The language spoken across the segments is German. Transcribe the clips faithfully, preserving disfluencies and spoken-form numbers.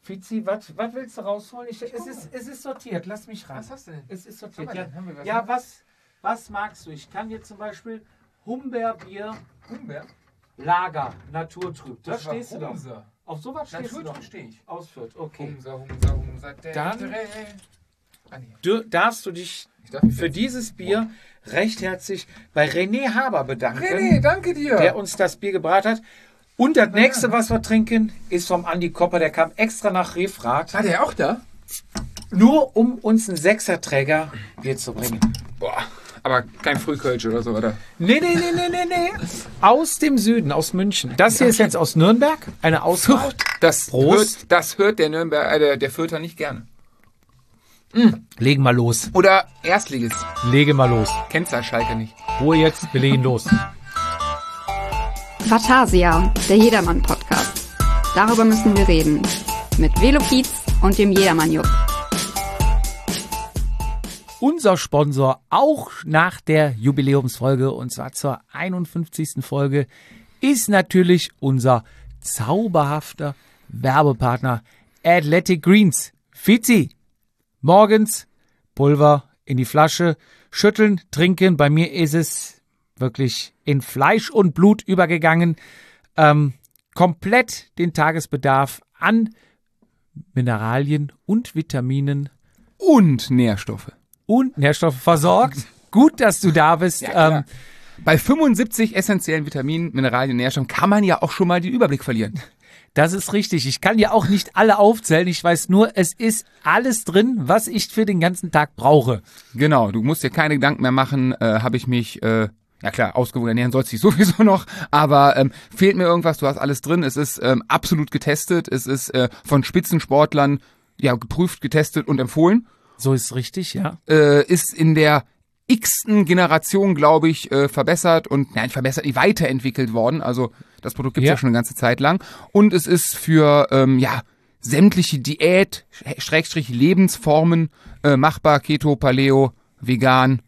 Fizi, was willst du rausholen? Ich, es, ist, es ist sortiert, lass mich ran. Was hast du denn? Es ist sortiert. Ja, Ja, was, ja was, was magst du? Ich kann dir zum Beispiel Humberbier, Humber? Lager, Naturtrüb. Da Das war stehst du doch. Humser. Auf sowas stehst du doch. Naturtrüb stehe ich. Ausführt, okay. Humser, Humser, Humser. Dann- Ah, nee. Du darfst du dich Ich darf mich für setzen. dieses Bier recht herzlich bei René Haber bedanken, René, danke dir. der uns das Bier gebracht hat. Und das nächste, was wir trinken, ist vom Andi Kopper. Der kam extra nach Refrath, War der auch da? nur um uns einen Sechserträger Bier zu bringen. Boah, aber kein Frühkölsch oder so, oder? Nee, nee, nee, nee, nee, nee. Aus dem Süden, aus München. Das hier ist jetzt aus Nürnberg, eine Auswahl. Fürth. Das Prost. hört, das hört der Nürnberg, äh, der, der Fürther nicht gerne. Legen mal los. Oder Erstliges. Lege mal los. Kennst du Schalke nicht? Ruhe jetzt, wir legen los. Vatasia, der Jedermann-Podcast. Darüber müssen wir reden. Mit Velo Kiez und dem Jedermann-Jupp. Unser Sponsor auch nach der Jubiläumsfolge, und zwar zur einundfünfzigsten Folge, ist natürlich unser zauberhafter Werbepartner Athletic Greens. Fizi, morgens Pulver in die Flasche, schütteln, trinken. Bei mir ist es wirklich in Fleisch und Blut übergegangen. Ähm, komplett den Tagesbedarf an Mineralien und Vitaminen Und Nährstoffe. und Nährstoffe versorgt. Gut, dass du da bist. Ja, klar. ähm, Bei fünfundsiebzig essentiellen Vitaminen, Mineralien, Nährstoffen kann man ja auch schon mal den Überblick verlieren. das ist richtig. Ich kann ja auch nicht alle aufzählen. Ich weiß nur, es ist alles drin, was ich für den ganzen Tag brauche. Genau, du musst dir keine Gedanken mehr machen, äh, habe ich mich, äh, ja klar, ausgewogen ernähren sollst du dich sowieso noch, aber ähm, fehlt mir irgendwas, du hast alles drin, es ist ähm, absolut getestet, es ist äh, von Spitzensportlern ja geprüft, getestet und empfohlen, So ist es richtig, ja. äh, ist in der x-ten Generation, glaube ich, äh, verbessert und, nein, nicht verbessert, weiterentwickelt worden, also das Produkt gibt es ja. Ja. schon eine ganze Zeit lang und es ist für, ähm, ja, sämtliche Diät, Schrägstrich Lebensformen äh, machbar, Keto, Paleo, vegan,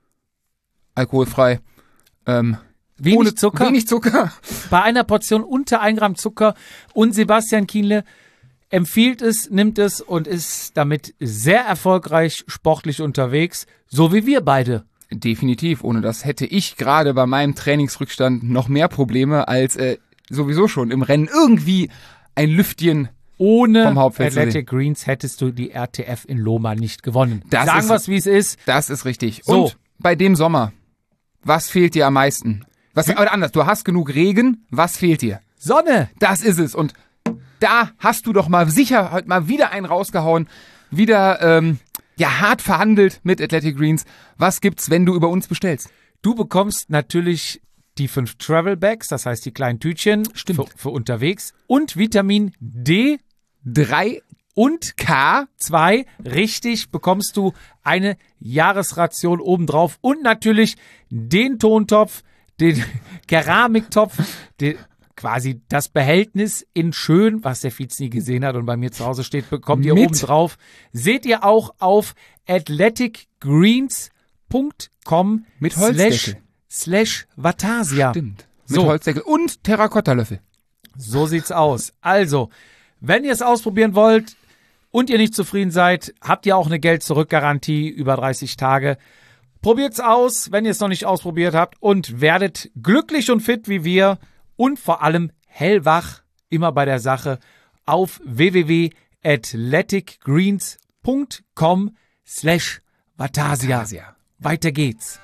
alkoholfrei, ähm, Wenig ohne Zucker. Wenig Zucker. Bei einer Portion unter ein Gramm Zucker. Und Sebastian Kienle empfiehlt es, nimmt es und ist damit sehr erfolgreich sportlich unterwegs, so wie wir beide. Definitiv, ohne das hätte ich gerade bei meinem Trainingsrückstand noch mehr Probleme als äh, sowieso schon im Rennen irgendwie ein Lüftchen. Ohne Vom Hauptfeld zu Athletic Greens hättest du die R T F in Loma nicht gewonnen. Das Sagen ist- wir es, wie es ist. Das ist richtig. So. Und bei dem Sommer, was fehlt dir am meisten? Was, oder anders, du hast genug Regen, was fehlt dir? Sonne. Das ist es. Und da hast du doch mal sicher heute mal wieder einen rausgehauen, wieder ähm, ja hart verhandelt mit Athletic Greens. Was gibt's, wenn du über uns bestellst? Du bekommst natürlich die fünf Travel Bags, das heißt die kleinen Tütchen Stimmt. Für, für unterwegs und Vitamin D Drei und K. zwei, richtig, bekommst du eine Jahresration obendrauf und natürlich den Tontopf, den Keramiktopf, den, quasi das Behältnis in schön, was der Fietz nie gesehen hat und bei mir zu Hause steht, bekommt ihr Mit- obendrauf. Seht ihr auch auf athletic greens punkt com Mit Holzdeckel. slash, slash Vatasia. Stimmt. Mit So. Holzdeckel und Terrakottalöffel. So sieht's aus. Also, wenn ihr es ausprobieren wollt und ihr nicht zufrieden seid, habt ihr auch eine Geld-Zurück-Garantie über dreißig Tage. Probiert's aus, wenn ihr es noch nicht ausprobiert habt und werdet glücklich und fit wie wir und vor allem hellwach immer bei der Sache auf w w w punkt athletic greens punkt com slash Vatasia. Vatasia. Weiter geht's.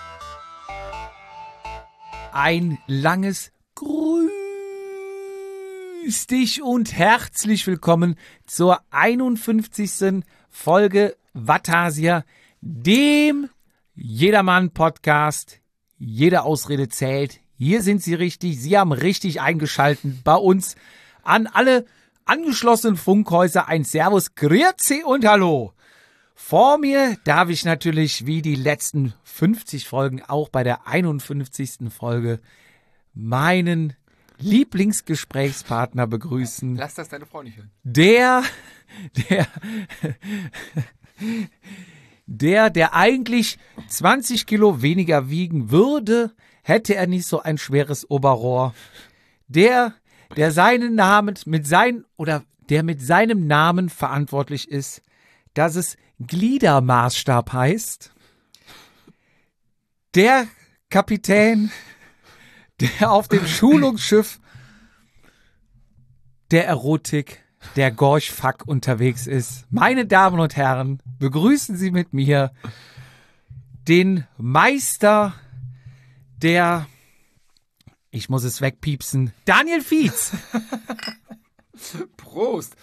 Ein langes Grüß dich und herzlich willkommen zur einundfünfzigsten Folge Vatasia, dem Jedermann-Podcast. Jede Ausrede zählt. Hier sind Sie richtig. Sie haben richtig eingeschaltet bei uns. An alle angeschlossenen Funkhäuser ein Servus, Grüezi und Hallo. Vor mir darf ich natürlich wie die letzten fünfzig Folgen auch bei der einundfünfzigsten Folge meinen Lieblingsgesprächspartner begrüßen. Lass das deine Frau nicht hören. Der, der, der, der eigentlich zwanzig Kilo weniger wiegen würde, hätte er nicht so ein schweres Oberrohr. Der, der seinen Namen mit seinen, oder der mit seinem Namen verantwortlich ist, dass es Gliedermaßstab heißt. Der Kapitän, der auf dem Schulungsschiff der Erotik, der Gorch-Fuck unterwegs ist. Meine Damen und Herren, begrüßen Sie mit mir den Meister der, ich muss es wegpiepsen, Daniel Fietz. Prost.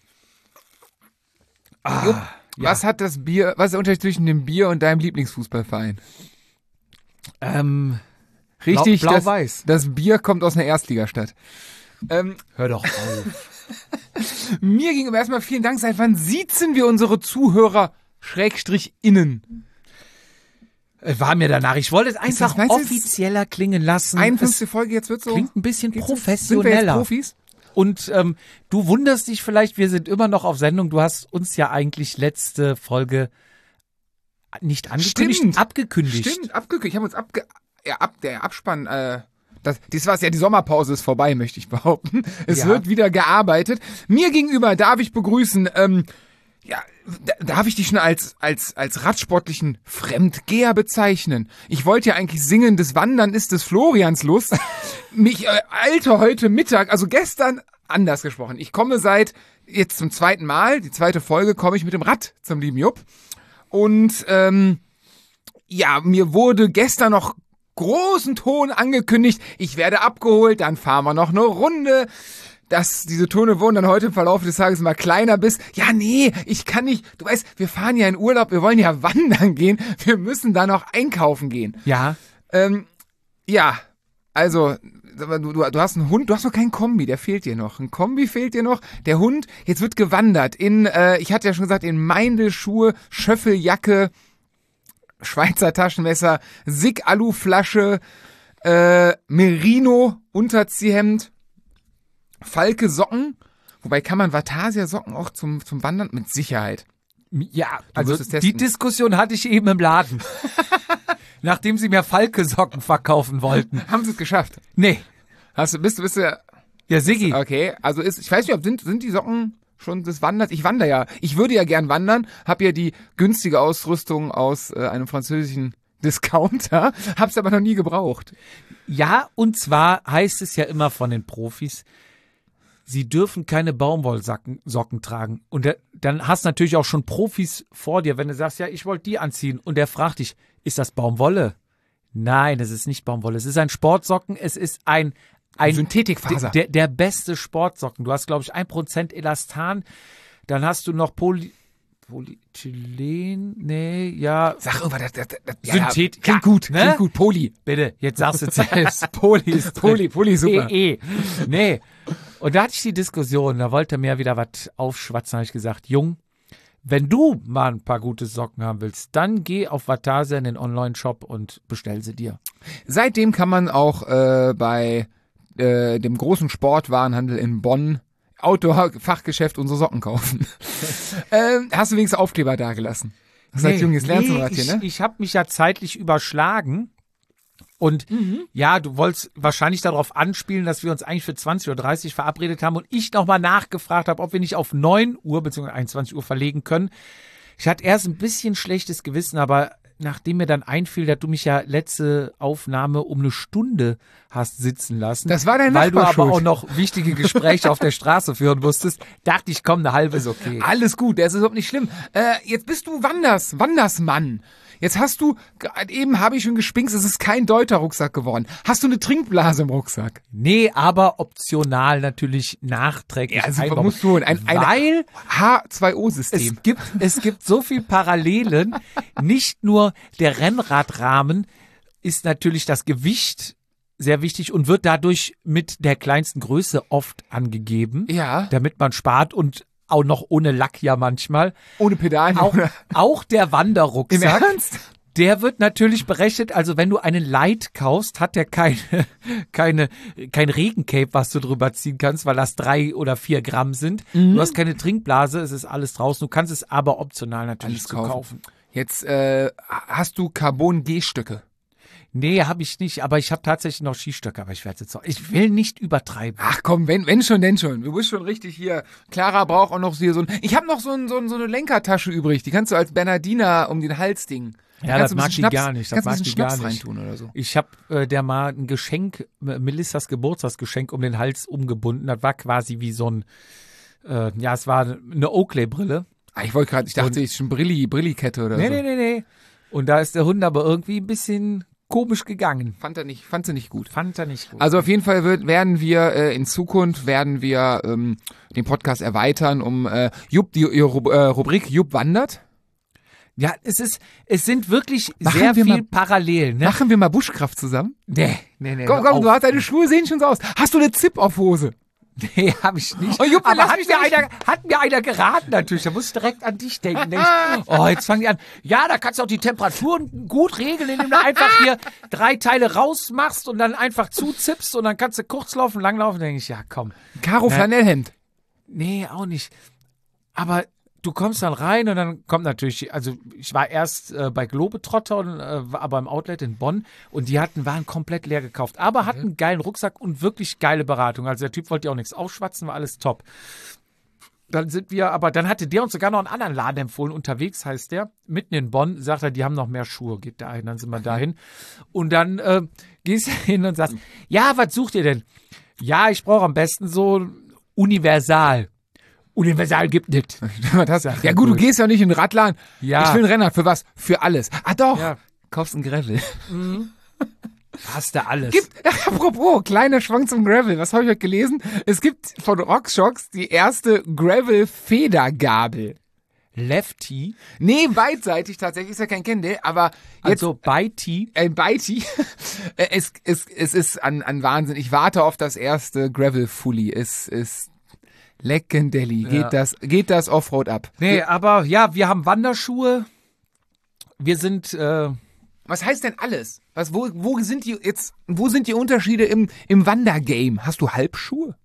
Ah, Jupp, ja. Was hat das Bier, was ist der Unterschied zwischen dem Bier und deinem Lieblingsfußballverein? Ähm, Richtig, Blau, Blau-Weiß. Das, das Bier kommt aus einer Erstligastadt. Ähm, Hör doch auf. Mir gegenüber erstmal vielen Dank. Seit wann siezen wir unsere Zuhörer Schrägstrich innen? War mir danach. Ich wollte es einfach das, offizieller klingen lassen. einundfünfzigste Folge, jetzt wird so. Klingt ein bisschen Geht's professioneller. Sind wir jetzt Profis? Und ähm, du wunderst dich vielleicht, wir sind immer noch auf Sendung. Du hast uns ja eigentlich letzte Folge nicht angekündigt, Stimmt. abgekündigt. Stimmt, abgekündigt. Ich habe uns abge... Ja, ab, der Abspann... Äh Das, das war's ja, die Sommerpause ist vorbei, möchte ich behaupten. Es ja. wird wieder gearbeitet. Mir gegenüber darf ich begrüßen, ähm, ja, darf ich dich schon als, als, als radsportlichen Fremdgeher bezeichnen? Ich wollte ja eigentlich singen, das Wandern ist des Florians Lust. Mich, äh, Alter, heute Mittag, also gestern anders gesprochen. Ich komme seit, jetzt zum zweiten Mal, die zweite Folge, komme ich mit dem Rad zum lieben Jupp. Und, ähm, ja, mir wurde gestern noch großen Ton angekündigt, ich werde abgeholt, dann fahren wir noch eine Runde. Dass diese Tone wurden dann heute im Verlauf des Tages mal kleiner bist. Ja, nee, ich kann nicht. Du weißt, wir fahren ja in Urlaub, wir wollen ja wandern gehen. Wir müssen da noch einkaufen gehen. Ja. Ähm, ja, also, du, du, du hast einen Hund, du hast noch keinen Kombi, der fehlt dir noch. Ein Kombi fehlt dir noch. Der Hund, jetzt wird gewandert in, äh, ich hatte ja schon gesagt, in Meindl-Schuhe, Schöffeljacke, Schweizer Taschenmesser, Sig-Alu-Flasche, äh, Merino-Unterziehhemd, Falke-Socken. Wobei kann man Vatasia-Socken auch zum, zum Wandern? Mit Sicherheit. Ja, Du also wirst es die testen. Diskussion hatte ich eben im Laden. Nachdem sie mir Falke-Socken verkaufen wollten. Haben sie es geschafft? Nee. Hast du, bist du, bist du ja... Ja, Siggi. Okay, also ist, ich weiß nicht, ob sind, sind die Socken schon des Wanderns? Ich wandere ja. Ich würde ja gern wandern, hab ja die günstige Ausrüstung aus äh, einem französischen Discounter, hab's aber noch nie gebraucht. Ja, und zwar heißt es ja immer von den Profis, sie dürfen keine Baumwollsocken Socken tragen. Und der, dann hast du natürlich auch schon Profis vor dir, wenn du sagst, ja, ich wollte die anziehen. Und der fragt dich, ist das Baumwolle? Nein, das ist nicht Baumwolle. Es ist ein Sportsocken, es ist ein Ein, Synthetikfaser. Der, der beste Sportsocken. Du hast, glaube ich, ein Prozent Elastan. Dann hast du noch Poly, Polyethylen. Nee, ja. Sag irgendwas, das, das, das Synthet- ja, klingt ja, gut, ne? klingt gut, Poly. Bitte, jetzt sagst du selbst. Poly ist Poly, Poly, super. E, E. Nee. Und da hatte ich die Diskussion, da wollte er mir wieder was aufschwatzen, habe ich gesagt, Jung, wenn du mal ein paar gute Socken haben willst, dann geh auf Vatasia in den Online-Shop und bestell sie dir. Seitdem kann man auch äh, bei äh, dem großen Sportwarenhandel in Bonn, Outdoor-Fachgeschäft, unsere Socken kaufen. ähm, hast du wenigstens Aufkleber dagelassen? Das heißt, Junge, jetzt lernst du was ich, hier, ne? Ich habe mich ja zeitlich überschlagen. Und Mhm. ja, du wolltest wahrscheinlich darauf anspielen, dass wir uns eigentlich für zwanzig Uhr dreißig verabredet haben und ich nochmal nachgefragt habe, ob wir nicht auf neun Uhr bzw. einundzwanzig Uhr verlegen können. Ich hatte erst ein bisschen schlechtes Gewissen, aber nachdem mir dann einfiel, dass du mich ja letzte Aufnahme um eine Stunde hast sitzen lassen, Das war dein weil du Nachbar aber schuld. auch noch wichtige Gespräche auf der Straße führen musstest, dachte ich, komm, eine halbe ist okay. Alles gut, das ist überhaupt nicht schlimm. Äh, jetzt bist du Wanders, Wandersmann. Jetzt hast du, gerade eben habe ich schon gespinkst, es ist kein Deuter-Rucksack geworden. Hast du eine Trinkblase im Rucksack? Nee, aber optional natürlich nachträglich. Ja, super, einbauen. musst du holen. Ein, ein Weil H zwei O-System. es gibt, es gibt so viel Parallelen. Nicht nur der Rennradrahmen ist natürlich das Gewicht sehr wichtig und wird dadurch mit der kleinsten Größe oft angegeben, Ja, damit man spart und auch noch ohne Lack ja manchmal. ohne Pedale. Auch, oder? auch der Im Wanderrucksack. Ernst? Der wird natürlich berechnet, also wenn du einen Light kaufst, hat der keine, keine, kein Regencape, was du drüber ziehen kannst, weil das drei oder vier Gramm sind. Mhm. Du hast keine Trinkblase, es ist alles draußen. Du kannst es aber optional natürlich Alles so kaufen. kaufen. Jetzt äh, hast du Carbon-G-Stücke. Nee, habe ich nicht, aber ich habe tatsächlich noch Skistöcke, aber ich werde jetzt auch, ich will nicht übertreiben. Ach komm, wenn, wenn schon, denn schon. Du bist schon richtig hier. Clara braucht auch noch hier so ein, ich habe noch so, ein, so, ein, so eine Lenkertasche übrig, die kannst du als Bernardiner um den Hals dingen. Da Ja, kannst das du ein mag bisschen die Schnaps- gar nicht, das kannst mag ein die bisschen gar Schnaps nicht. reintun oder so. Ich habe äh, der mal ein Geschenk, äh, Melissas Geburtstagsgeschenk um den Hals umgebunden. Das war quasi wie so ein, äh, ja, es war eine Oakley-Brille. Ah, ich wollte gerade, ich dachte, ich schon Brilli, Brillikette oder Nee, so. nee, nee, nee. Und da ist der Hund aber irgendwie ein bisschen komisch gegangen. Fand er nicht, fand sie nicht gut. Fand er nicht gut. Also auf jeden Fall wird, werden wir äh, in Zukunft werden wir ähm, den Podcast erweitern um äh, Jupp, die, die Rub- äh, Rubrik Jupp wandert. Ja, es ist, es sind wirklich Machen sehr wir viel mal- Parallelen, ne? Machen wir mal Buschkraft zusammen? Nee, nee, nee. Komm, hör komm, du auf. hast deine Schuhe sehen schon so aus. Hast du eine Zip-Off-Hose? Nee, hab ich nicht. Oh, Jupp, aber lass hat mich mir, nicht- einer, hat mir einer geraten natürlich. Da muss ich direkt an dich denken. Denk ich, oh, jetzt fangen die an. Ja, da kannst du auch die Temperaturen gut regeln, indem du einfach hier drei Teile rausmachst und dann einfach zuzippst und dann kannst du kurz laufen, lang laufen. Da denke ich, ja, komm. Karo Ja. Flanellhemd. Nee, auch nicht. Aber du kommst dann rein und dann kommt natürlich, also ich war erst äh, bei Globetrotter, und, äh, war aber im Outlet in Bonn und die hatten, waren komplett leer gekauft, aber hatten einen geilen Rucksack und wirklich geile Beratung. Also der Typ wollte ja auch nichts aufschwatzen, war alles top. Dann sind wir, aber dann hatte der uns sogar noch einen anderen Laden empfohlen, unterwegs heißt der, mitten in Bonn, sagt er, die haben noch mehr Schuhe, geht da hin, dann sind wir dahin. Und dann äh, gehst du hin und sagst, ja, was sucht ihr denn? Ja, ich brauche am besten so universal. Universal gibt nicht. Das, ja gut, du gehst ja nicht in den Radladen. Ja. Ich will einen Renner. Für was? Für alles. Ah doch. Ja. Kaufst einen Gravel. Hast du alles. Gibt, apropos, kleiner Schwank zum Gravel. Was habe ich heute gelesen? Es gibt von Rockshox die erste Gravel-Federgabel. Lefty, Nee, beidseitig tatsächlich. Ist ja kein Kendall, aber jetzt also bei T. ein Bitey. es, es, es ist an, an Wahnsinn. Ich warte auf das erste Gravel-Fully. Es ist Leckendelli. Ja. Geht das, geht das Offroad ab? Nee, aber ja, wir haben Wanderschuhe. Wir sind, äh, Was heißt denn alles? Was, wo, wo sind die jetzt, wo sind die Unterschiede im, im Wandergame? Hast du Halbschuhe?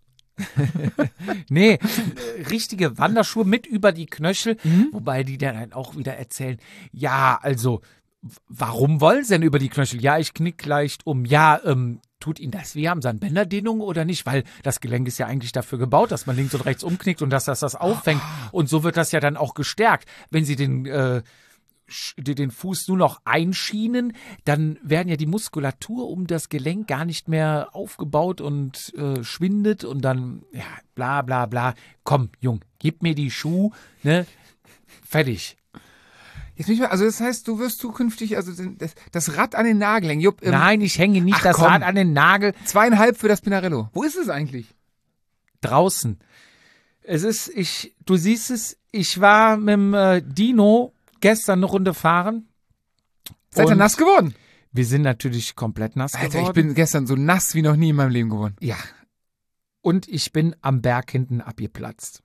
nee, äh, richtige Wanderschuhe mit über die Knöchel, wobei die dann auch wieder erzählen, ja, also, w- warum wollen sie denn über die Knöchel? Ja, ich knick leicht um. Ja, ähm, tut Ihnen das weh? Haben Sie eine Bänderdehnung oder nicht? Weil das Gelenk ist ja eigentlich dafür gebaut, dass man links und rechts umknickt und dass das das auffängt. Und so wird das ja dann auch gestärkt. Wenn Sie den, äh, sch- die- den Fuß nur noch einschienen, dann werden ja die Muskulatur um das Gelenk gar nicht mehr aufgebaut und äh, schwindet und dann, ja, bla bla bla. Komm, Jung, gib mir die Schuhe, ne? Fertig. Jetzt bin ich mal, also das heißt, du wirst zukünftig, also das, das Rad an den Nagel hängen. Jupp, ähm, Nein, ich hänge nicht ach, das komm. Rad an den Nagel. Zweieinhalb für das Pinarello. Wo ist es eigentlich? Draußen. Es ist, ich, du siehst es, ich war mit dem äh, Dino gestern eine Runde fahren. Seid ihr Und nass geworden? Wir sind natürlich komplett nass Alter, geworden. ich bin gestern so nass wie noch nie in meinem Leben geworden. Ja. Und ich bin am Berg hinten abgeplatzt.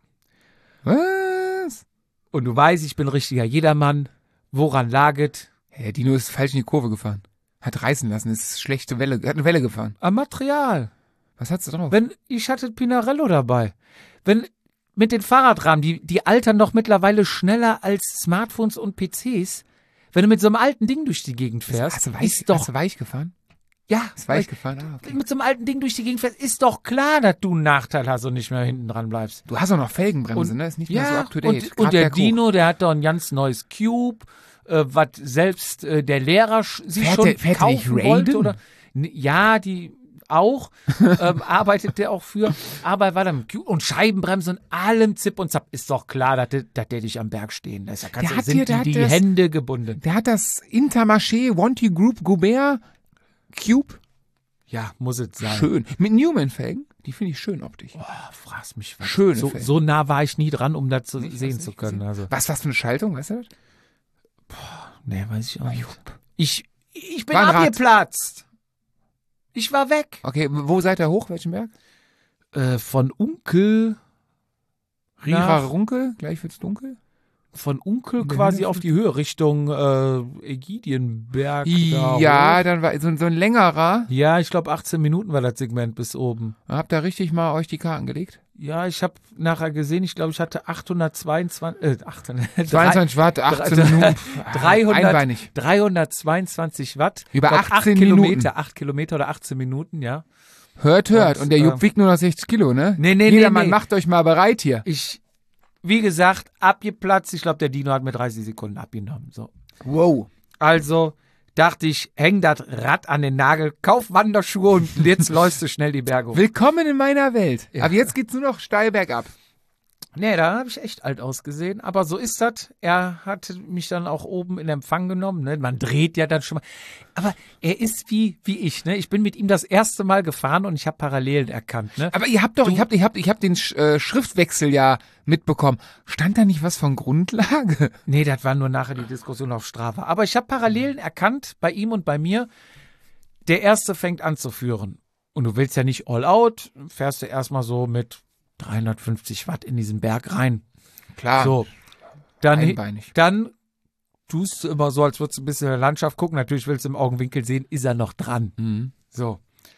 Was? Und du weißt, ich bin richtiger Jedermann. Woran lag es? Hey, Dino ist falsch in die Kurve gefahren. Hat reißen lassen, ist schlechte Welle, hat eine Welle gefahren. Am Material. Was hat's da drauf? Wenn, ich hatte Pinarello dabei. Wenn, mit den Fahrradrahmen, die, die altern doch mittlerweile schneller als Smartphones und P Cs. Wenn du mit so einem alten Ding durch die Gegend fährst, hast du weich, ist doch, hast du weich gefahren? ja, Ist weich gefahren? Ah, okay. mit so einem alten Ding durch die Gegend fährst, ist doch klar, dass du einen Nachteil hast und nicht mehr hinten dran bleibst. Du hast auch noch Felgenbremse, Und- ne? Ist nicht mehr so Ja, up to date. und, und der Dino, der hat doch ein ganz neues Cube, äh, was selbst äh, der Lehrer sch- sich Fährt schon der- fährt der nicht kaufen wollte. Raiden? Oder, N- ja, die auch, ähm, arbeitet der auch für, aber er war dann mit Cube und Scheibenbremse und allem Zip und Zap. Ist doch klar, dass der, dass der dich am Berg stehen lässt. Da kannst Der du, hat sind dir- der die, hat die das- Hände gebunden. Der hat das Intermarché Wanty Group Goubert Cube. Ja, muss es sein. Schön. Mit Newman-Felgen. Die finde ich schön optisch. Oh, fragst mich was. Schöne so, Felgen. so nah war ich nie dran, um das zu Nicht, hast sehen du zu nicht können. gesehen? Also, Was, was für eine Schaltung, weißt du das? nee, weiß ich auch nicht. Ich, ich bin War ein Rad. abgeplatzt. Ich war weg. Okay, wo seid ihr hoch? Welchen Berg? Äh, von Unkel Rira nach, Runkel, gleich wird's dunkel. von Unkel quasi auf die Höhe, Richtung äh, Ägidienberg. da Ja, hoch. dann war so, so ein längerer. Ja, ich glaube achtzehn Minuten war das Segment bis oben. Habt ihr richtig mal euch die Karten gelegt? Ja, ich habe nachher gesehen, ich glaube, ich hatte achthundertzweiundzwanzig, äh, achthundert, zweiundzwanzig Watt, achtzehn Minuten. dreihundert, Einbeinig. dreihundertzweiundzwanzig Watt. Über Ich glaub, achtzehn acht Kilometer, Minuten. acht Kilometer oder achtzehn Minuten, ja. Hört, hört. Und, Und der Jupp äh, wiegt nur noch sechzig Kilo, ne? Nee, nee, Jeder nee, Mann, nee. macht euch mal bereit hier. Ich, wie gesagt, abgeplatzt. Ich glaube, der Dino hat mir dreißig Sekunden abgenommen. So. Wow. Also dachte ich, häng das Rad an den Nagel, kauf Wanderschuhe und jetzt läufst du schnell die Berge hoch. Willkommen in meiner Welt. Ja. Aber jetzt geht's nur noch steil bergab. Nee, da habe ich echt alt ausgesehen. Aber so ist das. Er hat mich dann auch oben in Empfang genommen. Ne? Man dreht ja dann schon mal. Aber er ist wie, wie ich. Ne? Ich bin mit ihm das erste Mal gefahren und ich habe Parallelen erkannt. Ne? Aber ihr habt doch, ich hab, ich hab, ich hab den äh, Schriftwechsel ja mitbekommen. Stand da nicht was von Grundlage? Nee, das war nur nachher die Diskussion auf Strava. Aber ich habe Parallelen erkannt bei ihm und bei mir. Der Erste fängt an zu führen. Und du willst ja nicht all out, fährst du erstmal so mit dreihundertfünfzig Watt in diesen Berg rein. Klar. So, dann, Einbeinig. dann tust du immer so, als würdest du ein bisschen in der Landschaft gucken. Natürlich willst du im Augenwinkel sehen, ist er noch dran. Mhm. So.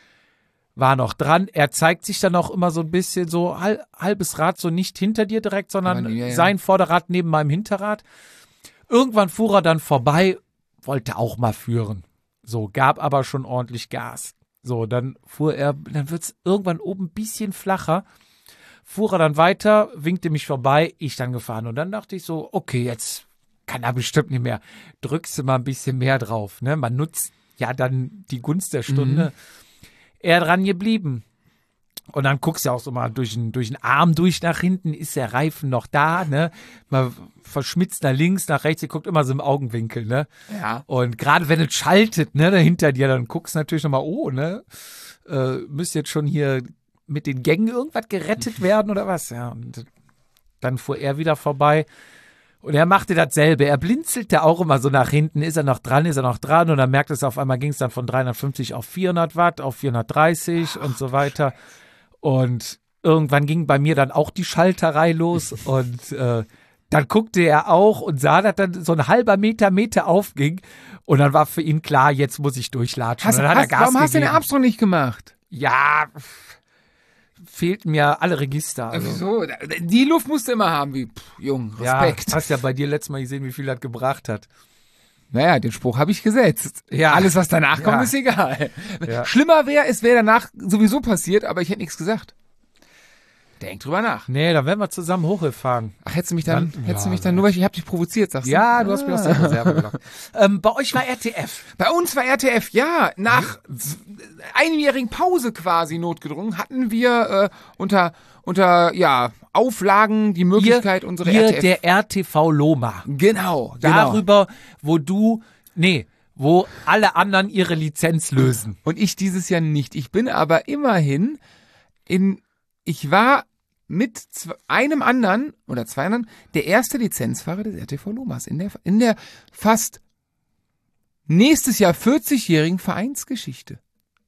War noch dran. Er zeigt sich dann auch immer so ein bisschen so hal- halbes Rad, so nicht hinter dir direkt, sondern Aber, ja, ja. sein Vorderrad neben meinem Hinterrad. Irgendwann fuhr er dann vorbei, wollte auch mal führen. So, gab aber schon ordentlich Gas. So, dann fuhr er, dann wird's irgendwann oben ein bisschen flacher. Fuhr er dann weiter, winkte mich vorbei, ich dann gefahren. Und dann dachte ich so, okay, jetzt kann er bestimmt nicht mehr. Drückst du mal ein bisschen mehr drauf. Ne? Man nutzt ja dann die Gunst der Stunde. Mhm. Er dran geblieben. Und dann guckst du auch so mal durch den, durch den Arm durch nach hinten, ist der Reifen noch da, ne? Man verschmitzt nach links, nach rechts, ihr guckt immer so im Augenwinkel, ne? Ja. Und gerade wenn es schaltet, ne, da hinter dir, dann guckst du natürlich nochmal, oh, ne? Äh, müsste jetzt schon hier mit den Gängen irgendwas gerettet werden oder was? Ja, und dann fuhr er wieder vorbei. Und er machte dasselbe. Er blinzelte auch immer so nach hinten. Ist er noch dran, ist er noch dran? Und dann merkte es auf einmal, ging es dann von dreihundertfünfzig auf vierhundert Watt, auf vierhundertdreißig Ach, und so weiter. Und irgendwann ging bei mir dann auch die Schalterei los. Und äh, dann guckte er auch und sah, dass dann so ein halber Meter, Meter aufging. Und dann war für ihn klar, jetzt muss ich durchlatschen. Hast, und dann hat hast, er Gas warum hast du den gegeben. Armstrong nicht gemacht? Ja, fehlten mir alle Register. Also. Wieso? Die Luft musst du immer haben, wie, pff, Jung, Respekt. Ja, hast ja bei dir letztes Mal gesehen, wie viel das gebracht hat. Naja, den Spruch habe ich gesetzt. Ja. Alles, was danach kommt, Ja. ist egal. Ja. Schlimmer wäre, es wäre danach sowieso passiert, aber ich hätte nichts gesagt. Denk drüber nach. Nee, dann werden wir zusammen hochgefahren. Ach, hättest du mich dann, Dann- hättest du ja, mich dann, nur weil ich, ich hab dich provoziert, sagst du? Ja, du hast mir aus der Reserve gelockt. ähm, bei euch war R T F. Bei uns war R T F, ja, nach z- einjährigen Pause quasi notgedrungen, hatten wir äh, unter, unter, ja, Auflagen die Möglichkeit, Ihr- unsere ihr R T F... der R T V Loma. Genau, genau. Darüber, wo du, nee, wo alle anderen ihre Lizenz lösen. Und ich dieses Jahr nicht. Ich bin aber immerhin in, ich war mit zw- einem anderen oder zwei anderen der erste Lizenzfahrer des R T V Lomas in der, in der fast nächstes Jahr vierzigjährigen Vereinsgeschichte.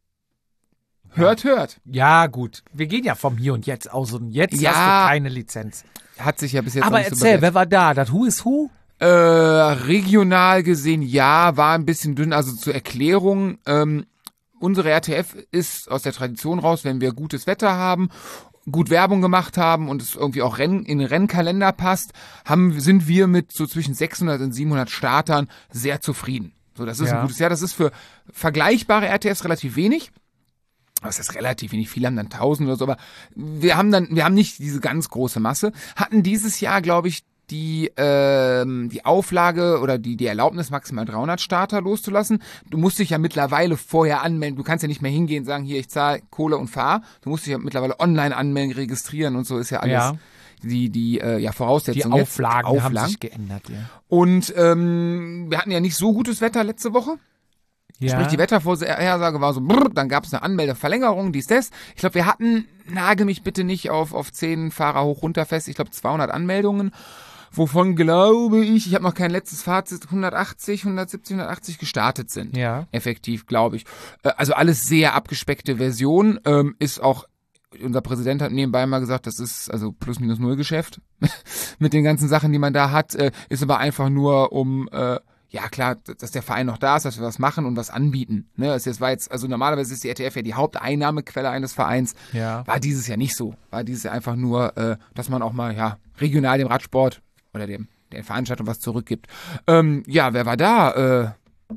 Hört, hört. Ja, gut. Wir gehen ja vom Hier und Jetzt aus und jetzt Ja. hast du keine Lizenz. Hat sich ja bis jetzt Aber noch nicht so erzähl, bewährt. wer war da? Das Who is Who? Äh, regional gesehen, ja, war ein bisschen dünn. Also zur Erklärung, ähm, unsere R T F ist aus der Tradition raus, wenn wir gutes Wetter haben, gut Werbung gemacht haben und es irgendwie auch Renn, in den Rennkalender passt, haben, sind wir mit so zwischen sechshundert und siebenhundert Startern sehr zufrieden. So, das ist Ja. ein gutes Jahr. Das ist für vergleichbare R T Fs relativ wenig. Das ist relativ wenig, viele haben dann tausend oder so, aber wir haben dann, wir haben nicht diese ganz große Masse, hatten dieses Jahr, glaube ich, die ähm, die Auflage oder die die Erlaubnis, maximal dreihundert Starter loszulassen. Du musst dich ja mittlerweile vorher anmelden. Du kannst ja nicht mehr hingehen und sagen, hier, ich zahle Kohle und fahr. Du musst dich ja mittlerweile online anmelden, registrieren und so ist ja alles Ja. die die äh, ja Die Voraussetzung. Jetzt. Auflagen, Auflagen. haben sich geändert. Ja. Und ähm, wir hatten ja nicht so gutes Wetter letzte Woche. Ja. Sprich, die Wettervorhersage war so, brr, dann gab es eine Anmeldeverlängerung, dies, das. Ich glaube, wir hatten, nagel mich bitte nicht auf, auf zehn Fahrer hoch runter fest, ich glaube zweihundert Anmeldungen, wovon glaube ich, ich habe noch kein letztes Fazit, hundertachtzig, hundertsiebzig, hundertachtzig gestartet sind. Ja. Effektiv, glaube ich. Äh, Also alles sehr abgespeckte Version, ähm, ist auch unser Präsident hat nebenbei mal gesagt, das ist also plus minus null Geschäft mit den ganzen Sachen, die man da hat, äh, ist aber einfach nur um, äh, ja klar, dass der Verein noch da ist, dass wir was machen und was anbieten. Ne, das jetzt war jetzt, also normalerweise ist die R T F ja die Haupteinnahmequelle eines Vereins, Ja. war dieses Jahr nicht so. War dieses Jahr einfach nur, äh, dass man auch mal ja regional dem Radsport oder dem der Veranstaltung was zurückgibt. Ähm, ja, wer war da? Äh,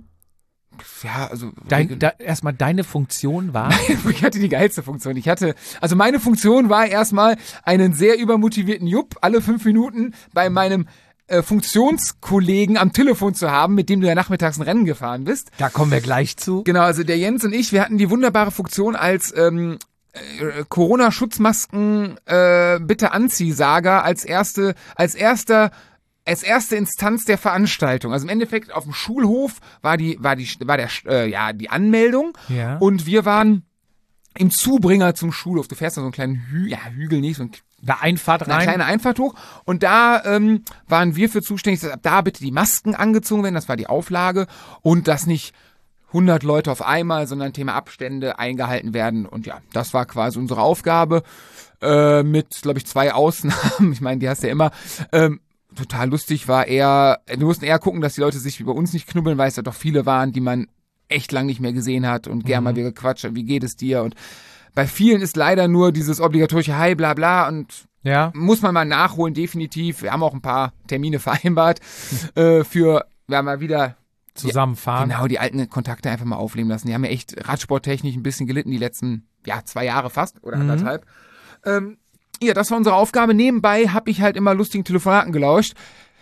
ja, also Dein, da, erstmal deine Funktion war. ich hatte die geilste Funktion. Ich hatte, also meine Funktion war erstmal einen sehr übermotivierten Jupp alle fünf Minuten bei meinem äh, Funktionskollegen am Telefon zu haben, mit dem du ja nachmittags ein Rennen gefahren bist. Da kommen wir gleich zu. Genau, also der Jens und ich, wir hatten die wunderbare Funktion als ähm, äh, Corona-Schutzmasken äh, bitte Anziehsager als erste, als erster als erste Instanz der Veranstaltung. Also im Endeffekt auf dem Schulhof war die, war die, war der, äh, ja, die Anmeldung. Ja. Und wir waren im Zubringer zum Schulhof. Du fährst da so einen kleinen Hü ja, Hügel, nicht so ein, Eine Einfahrt eine rein. kleine Einfahrt hoch. Und da ähm, waren wir für zuständig, dass ab da bitte die Masken angezogen werden. Das war die Auflage. Und dass nicht hundert Leute auf einmal, sondern Thema Abstände eingehalten werden. Und ja, das war quasi unsere Aufgabe. Äh, mit, glaube ich, zwei Ausnahmen. Ich meine, die hast du ja immer. Ähm, Total lustig war eher, wir mussten eher gucken, dass die Leute sich über uns nicht knubbeln, weil es ja doch viele waren, die man echt lang nicht mehr gesehen hat und gern mal wieder gequatscht hat, wie geht es dir? Und bei vielen ist leider nur dieses obligatorische Hi, bla bla und Ja. muss man mal nachholen, definitiv. Wir haben auch ein paar Termine vereinbart äh, für, wir haben mal wieder Zusammenfahren. genau die alten Kontakte einfach mal aufleben lassen. Die haben ja echt radsporttechnisch ein bisschen gelitten, die letzten, ja, zwei Jahre fast oder Mhm. anderthalb. Ähm, Ja, das war unsere Aufgabe. Nebenbei habe ich halt immer lustigen Telefonaten gelauscht.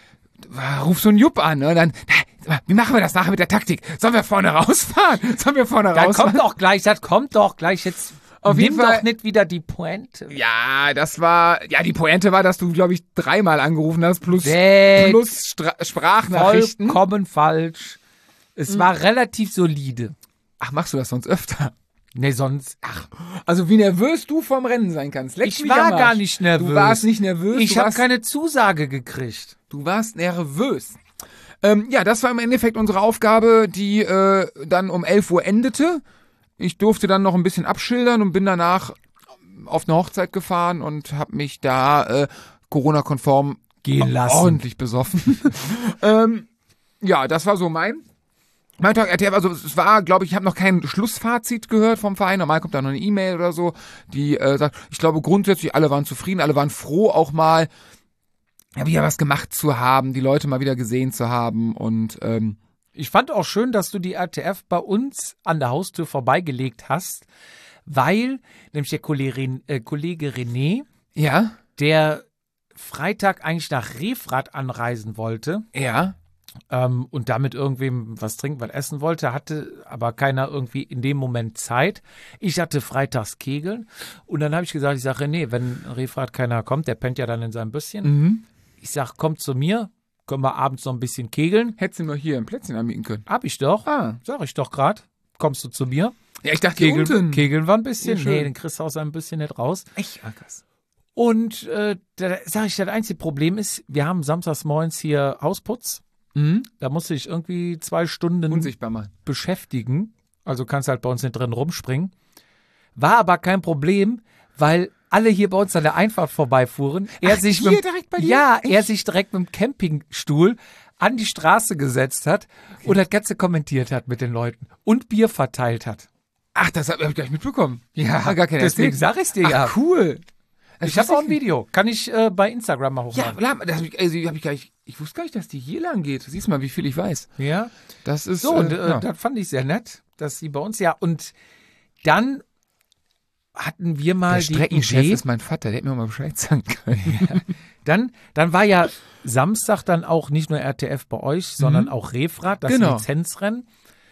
Ruf so einen Jupp an, ne? Dann, wie machen wir das nachher mit der Taktik? Sollen wir vorne rausfahren? Sollen wir vorne Dann rausfahren? kommt doch gleich, das kommt doch gleich jetzt. Auf Nimm jeden Fall- doch nicht wieder die Pointe. Ja, das war, ja, die Pointe war, dass du, glaube ich, dreimal angerufen hast, plus, Weg. plus Stra- Sprachnachrichten. Vollkommen falsch. Es war relativ solide. Ach, machst du das sonst öfter? Nee, sonst. Ach, Also wie nervös du vom Rennen sein kannst. Leck ich mich am war Arsch. gar nicht nervös. Du warst nicht nervös. Ich du habe warst, keine Zusage gekriegt. Du warst nervös. Ähm, ja, das war im Endeffekt unsere Aufgabe, die äh, dann um elf Uhr endete. Ich durfte dann noch ein bisschen abschildern und bin danach auf eine Hochzeit gefahren und habe mich da äh, Corona-konform Gehen lassen. ordentlich besoffen. ähm, ja, das war so mein Mein Tag R T F, also es war, glaube ich, ich habe noch kein Schlussfazit gehört vom Verein. Normal kommt da noch eine E-Mail oder so, die äh, sagt, ich glaube grundsätzlich alle waren zufrieden, alle waren froh, auch mal ja, wieder was gemacht zu haben, die Leute mal wieder gesehen zu haben und ähm, Ich fand auch schön, dass du die R T F bei uns an der Haustür vorbeigelegt hast, weil nämlich der Kollege, äh, Kollege René, ja, der Freitag eigentlich nach Refrath anreisen wollte, ja, ähm, und damit irgendwem was trinken, was essen wollte, hatte aber keiner irgendwie in dem Moment Zeit. Ich hatte freitags Kegeln und dann habe ich gesagt, ich sage, nee, wenn in Refrath keiner kommt, der pennt ja dann in seinem Büsschen. mhm. Ich sage, kommt zu mir, können wir abends noch ein bisschen kegeln. Hättest du nur hier ein Plätzchen anbieten können. Hab ich doch, Ah. sag ich doch gerade. Kommst du zu mir? Ja, ich dachte hier Kegeln, unten. Kegeln war ein bisschen, Ja, schön. nee, den kriegst du aus ein bisschen nicht raus. Echt? Ah, krass. Und äh, da sage ich, das einzige Problem ist, wir haben samstags morgens hier Hausputz. Mhm. Da musste ich irgendwie zwei Stunden Unsichtbar mal. beschäftigen. Also kannst halt bei uns nicht drin rumspringen. War aber kein Problem, weil alle hier bei uns an der Einfahrt vorbeifuhren. Er Ach, sich hier mit, direkt bei dir? Ja, er sich direkt mit dem Campingstuhl an die Straße gesetzt hat und das Ganze kommentiert hat mit den Leuten und Bier verteilt hat. Ach, das habe ich gar nicht mitbekommen. Ja, gar keine deswegen erzählt. sag ich's dir Ach, ja. cool. Ich habe auch ein Video. Kann ich äh, bei Instagram mal Ja, hochladen. klar, das hab ich, also, hab ich, gar nicht, ich wusste gar nicht, dass die hier lang geht. Siehst mal, wie viel ich weiß. Ja. Das ist So, und äh, äh, ja. das fand ich sehr nett, dass sie bei uns, ja, und dann hatten wir mal Der die Streckenchef Idee, ist mein Vater, der hätte mir mal Bescheid sagen können. dann, dann war ja Samstag dann auch nicht nur R T F bei euch, sondern auch Refrath, das Genau. Lizenzrennen.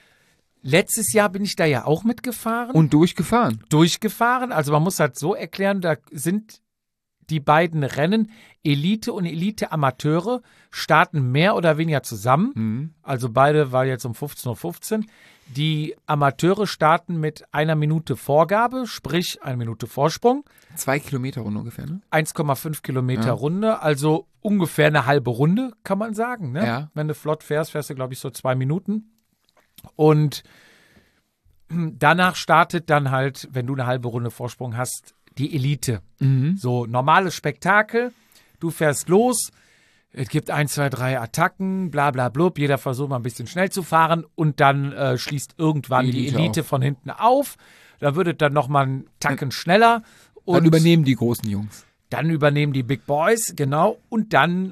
Letztes Jahr bin ich da ja auch mitgefahren, Und durchgefahren. durchgefahren. Also man muss halt so erklären, da sind die beiden Rennen, Elite und Elite-Amateure, starten mehr oder weniger zusammen. Mhm. Also beide war jetzt um fünfzehn Uhr fünfzehn. Die Amateure starten mit einer Minute Vorgabe, sprich eine Minute Vorsprung. Zwei Kilometer Runde ungefähr, ne? eins Komma fünf Kilometer Ja. Runde, also ungefähr eine halbe Runde, kann man sagen. Ne? Ja. Wenn du flott fährst, fährst du, glaube ich, so zwei Minuten. Und danach startet dann halt, wenn du eine halbe Runde Vorsprung hast, die Elite. Mhm. So, normales Spektakel, du fährst los, es gibt ein, zwei, drei Attacken, bla bla blub, jeder versucht mal ein bisschen schnell zu fahren und dann äh, schließt irgendwann Die die Elite Elite, auf. von hinten auf. Da wird es dann nochmal einen Tacken schneller. Und Dann übernehmen die großen Jungs. dann übernehmen die Big Boys, genau. Und dann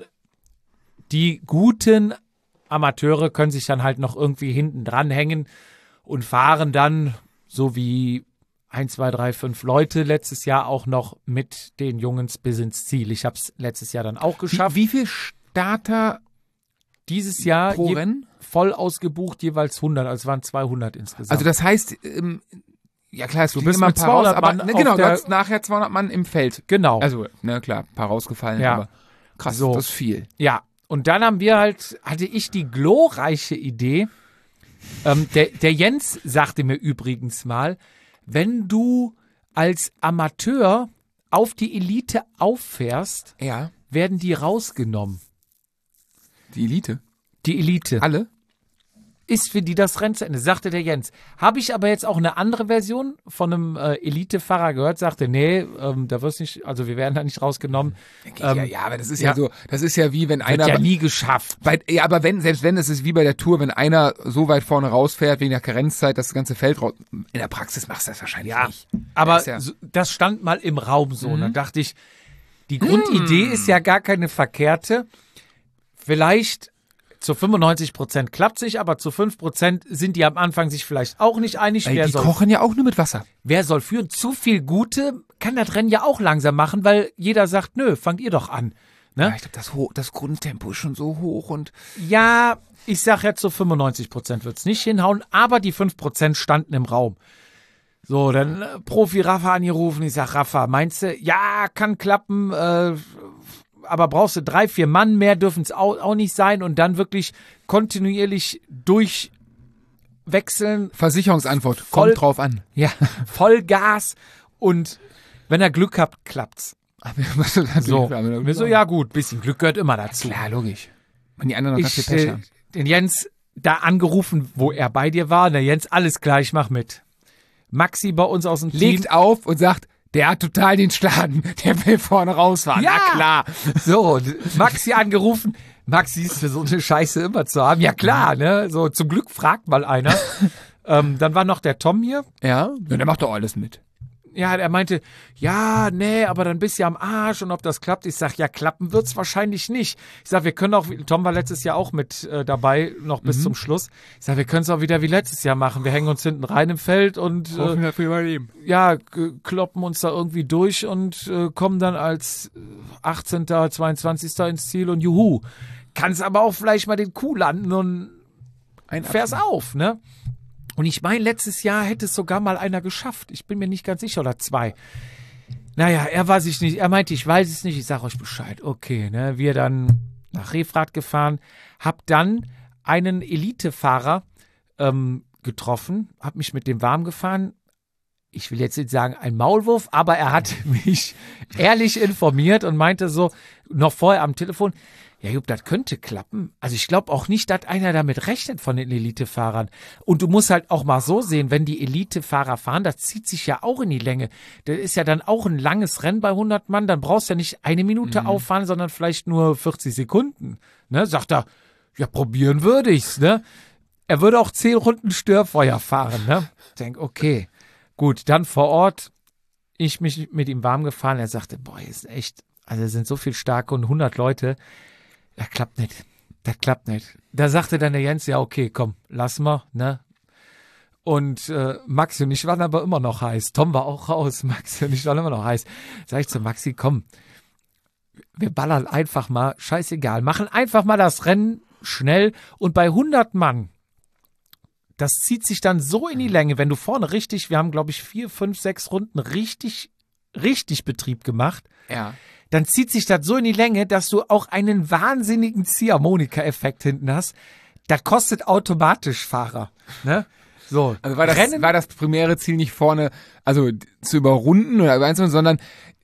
die guten Amateure können sich dann halt noch irgendwie hinten dranhängen und fahren dann, so wie eins, zwei, drei, fünf Leute letztes Jahr auch noch mit den Jungs bis ins Ziel. Ich habe es letztes Jahr dann auch geschafft. Wie, wie viel Starter Dieses Jahr pro je, Rennen? voll ausgebucht, jeweils hundert, also es waren zweihundert insgesamt. Also das heißt, ähm, ja klar, es Du fliegen bist immer ein mit paar raus, zweihundert aber Mann ne, auf genau, du der- hast nachher zweihundert Mann im Feld. genau. Also, ne, klar, ein paar rausgefallen, Ja. aber krass, So. das ist viel. Ja, und dann haben wir halt, hatte ich die glorreiche Idee, ähm, der, der Jens sagte mir übrigens mal, wenn du als Amateur auf die Elite auffährst, Ja, werden die rausgenommen. die Elite. Die Elite Alle? ist für die das Rennen zu Ende, sagte der Jens. Habe ich aber jetzt auch eine andere Version von einem äh, Elite-Fahrer gehört, sagte, nee, ähm, da wirst nicht, also wir werden da nicht rausgenommen. Geht Ähm, ja, ja, aber das ist ja, ja. so, das ist ja wie wenn Wird einer, ja nie geschafft. bei, ja, aber wenn, selbst wenn, es ist wie bei der Tour, wenn einer so weit vorne rausfährt wegen der Karenzzeit, dass das ganze Feld raus, in der Praxis machst du das wahrscheinlich Ja, nicht. aber Das ist ja- so, das stand mal im Raum so. Und dann Mhm. dachte ich, die Grundidee ist ja gar keine verkehrte. Vielleicht zu fünfundneunzig Prozent klappt sich, aber zu fünf Prozent sind die am Anfang sich vielleicht auch nicht einig. Ey, Wer die soll, kochen ja auch nur mit Wasser. wer soll führen? Zu viel Gute kann das Rennen ja auch langsam machen, weil jeder sagt, nö, fangt ihr doch an. Ja, Ne? ich glaube, das, Ho- das Grundtempo ist schon so hoch und Ja, ich sag ja, zu fünfundneunzig Prozent wird's nicht hinhauen, aber die fünf Prozent standen im Raum. So, dann äh, Profi Rafa angerufen. Ich sag, Rafa, meinst du, ja, kann klappen, äh, aber brauchst du drei, vier Mann mehr, dürfen es auch, auch nicht sein und dann wirklich kontinuierlich durchwechseln. Versicherungsantwort, Voll- kommt drauf an. Ja, Vollgas und wenn er Glück habt, klappt's. So, mir so, ja gut, bisschen Glück gehört immer dazu. Klar, logisch. Wenn die anderen noch ganz viel Ich Pech äh, haben. den Jens da angerufen, wo er bei dir war. Der Jens, alles klar, ich mach mit. Maxi bei uns aus dem Team. Legt auf und sagt, der hat total den Schladen, der will vorne rausfahren. Ja. Na klar. So, Maxi angerufen. Maxi ist für so eine Scheiße immer zu haben. Ja klar, ne? So, zum Glück fragt mal einer. ähm, dann war noch der Tom hier. Ja, ja, der macht doch alles mit. Ja, er meinte, ja, nee, aber dann bist du ja am Arsch und ob das klappt. Ich sag, ja, klappen wird's wahrscheinlich nicht. Ich sag, wir können auch, Tom war letztes Jahr auch mit äh, dabei, noch bis zum Schluss. Ich sag, wir können es auch wieder wie letztes Jahr machen. Wir hängen uns hinten rein im Feld und äh, dafür überleben. ja, g- kloppen uns da irgendwie durch und äh, kommen dann als äh, achtzehnter, zweiundzwanzigster ins Ziel und juhu. Kannst aber auch vielleicht mal den Kuh landen und Ein fähr's auf, ne? Und ich meine, letztes Jahr hätte es sogar mal einer geschafft. Ich bin mir nicht ganz sicher, oder zwei. Naja, er war sich nicht, er meinte, ich weiß es nicht, ich sag euch Bescheid. Okay, ne, wir dann nach Refrath gefahren, hab dann einen Elitefahrer ähm, getroffen, hab mich mit dem warm gefahren. Ich will jetzt nicht sagen ein Maulwurf, aber er hat mich ehrlich informiert und meinte so, noch vorher am Telefon, ja, Jupp, das könnte klappen. Also ich glaube auch nicht, dass einer damit rechnet von den Elitefahrern. Und du musst halt auch mal so sehen, wenn die Elitefahrer fahren, das zieht sich ja auch in die Länge. Das ist ja dann auch ein langes Rennen bei hundert Mann, dann brauchst du ja nicht eine Minute Mhm. auffahren, sondern vielleicht nur vierzig Sekunden. Ne? Sagt er, ja, probieren würde ich's, ne? Er würde auch zehn Runden Störfeuer fahren, ne? Ich denk, okay, gut, dann vor Ort, ich mich mit ihm warm gefahren, er sagte, boah, ist echt, also es sind so viel starke und hundert Leute, das klappt nicht, das klappt nicht. Da sagte dann der Jens, ja okay, komm, lass mal, ne? Und äh, Maxi und ich waren aber immer noch heiß. Tom war auch raus, Maxi und ich waren immer noch heiß. Sag ich zu Maxi, komm, wir ballern einfach mal, scheißegal, machen einfach mal das Rennen schnell und bei hundert Mann, das zieht sich dann so in die Länge, wenn du vorne richtig, wir haben glaube ich vier, fünf, sechs Runden richtig, richtig Betrieb gemacht, Ja. dann zieht sich das so in die Länge, dass du auch einen wahnsinnigen Ziehharmonika-Effekt hinten hast. Da kostet automatisch Fahrer. Ne? So, Also war das, Rennen, war das primäre Ziel nicht vorne, also d- zu überrunden oder einzeln, sondern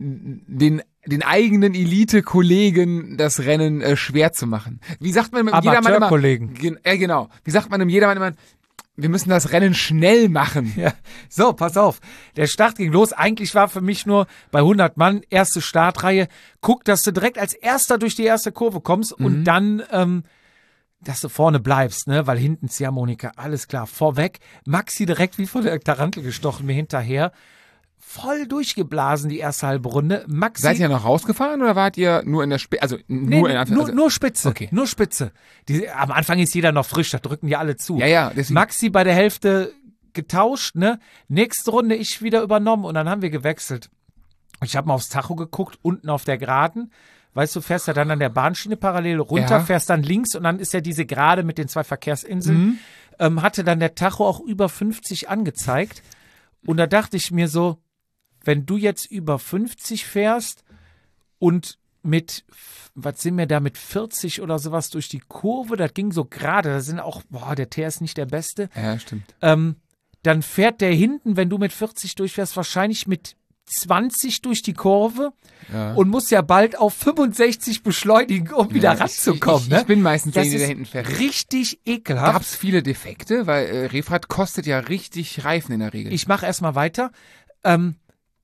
den den eigenen Elite-Kollegen das Rennen äh, schwer zu machen. Wie sagt man im Jedermann immer? Amateurkollegen. Gen, äh, genau. Wie sagt man im Jedermann immer? wir müssen das Rennen schnell machen. Ja. So, pass auf. Der Start ging los. Eigentlich war für mich nur bei hundert Mann erste Startreihe. Guck, dass du direkt als Erster durch die erste Kurve kommst mhm. und dann, ähm, dass du vorne bleibst, ne? Weil hinten Ziehharmonika, alles klar. Vorweg, Maxi direkt wie von der Tarantel gestochen, mir hinterher. Voll durchgeblasen, die erste halbe Runde. Maxi. Seid ihr noch rausgefahren oder wart ihr nur in der Spitze? Also nee, nur in der nur, also, nur Spitze. Okay. Nur Spitze. Die, am Anfang ist jeder noch frisch, da drücken die alle zu. Ja, ja. Deswegen. Maxi bei der Hälfte getauscht, ne? Nächste Runde ich wieder übernommen und dann haben wir gewechselt. Ich habe mal aufs Tacho geguckt, unten auf der Geraden. Weißt du, fährst ja dann an der Bahnschiene parallel runter, ja. fährst dann links und dann ist ja diese Gerade mit den zwei Verkehrsinseln. Mhm. Ähm, hatte dann der Tacho auch über fünfzig angezeigt. Und da dachte ich mir so, wenn du jetzt über fünfzig fährst und mit, was sind wir da, mit vierzig oder sowas durch die Kurve, das ging so gerade, da sind auch, boah, der Teer ist nicht der Beste. Ja, stimmt. Ähm, dann fährt der hinten, wenn du mit vierzig durchfährst, wahrscheinlich mit zwanzig durch die Kurve ja. und muss ja bald auf fünfundsechzig beschleunigen, um wieder ja, ranzukommen. Ich, ich, ne? ich bin meistens das derjenige, der ist hinten fährt. Richtig ekelhaft. Gab es viele Defekte? Weil äh, Refrat kostet ja richtig Reifen in der Regel. Ich mache erstmal weiter. Ähm,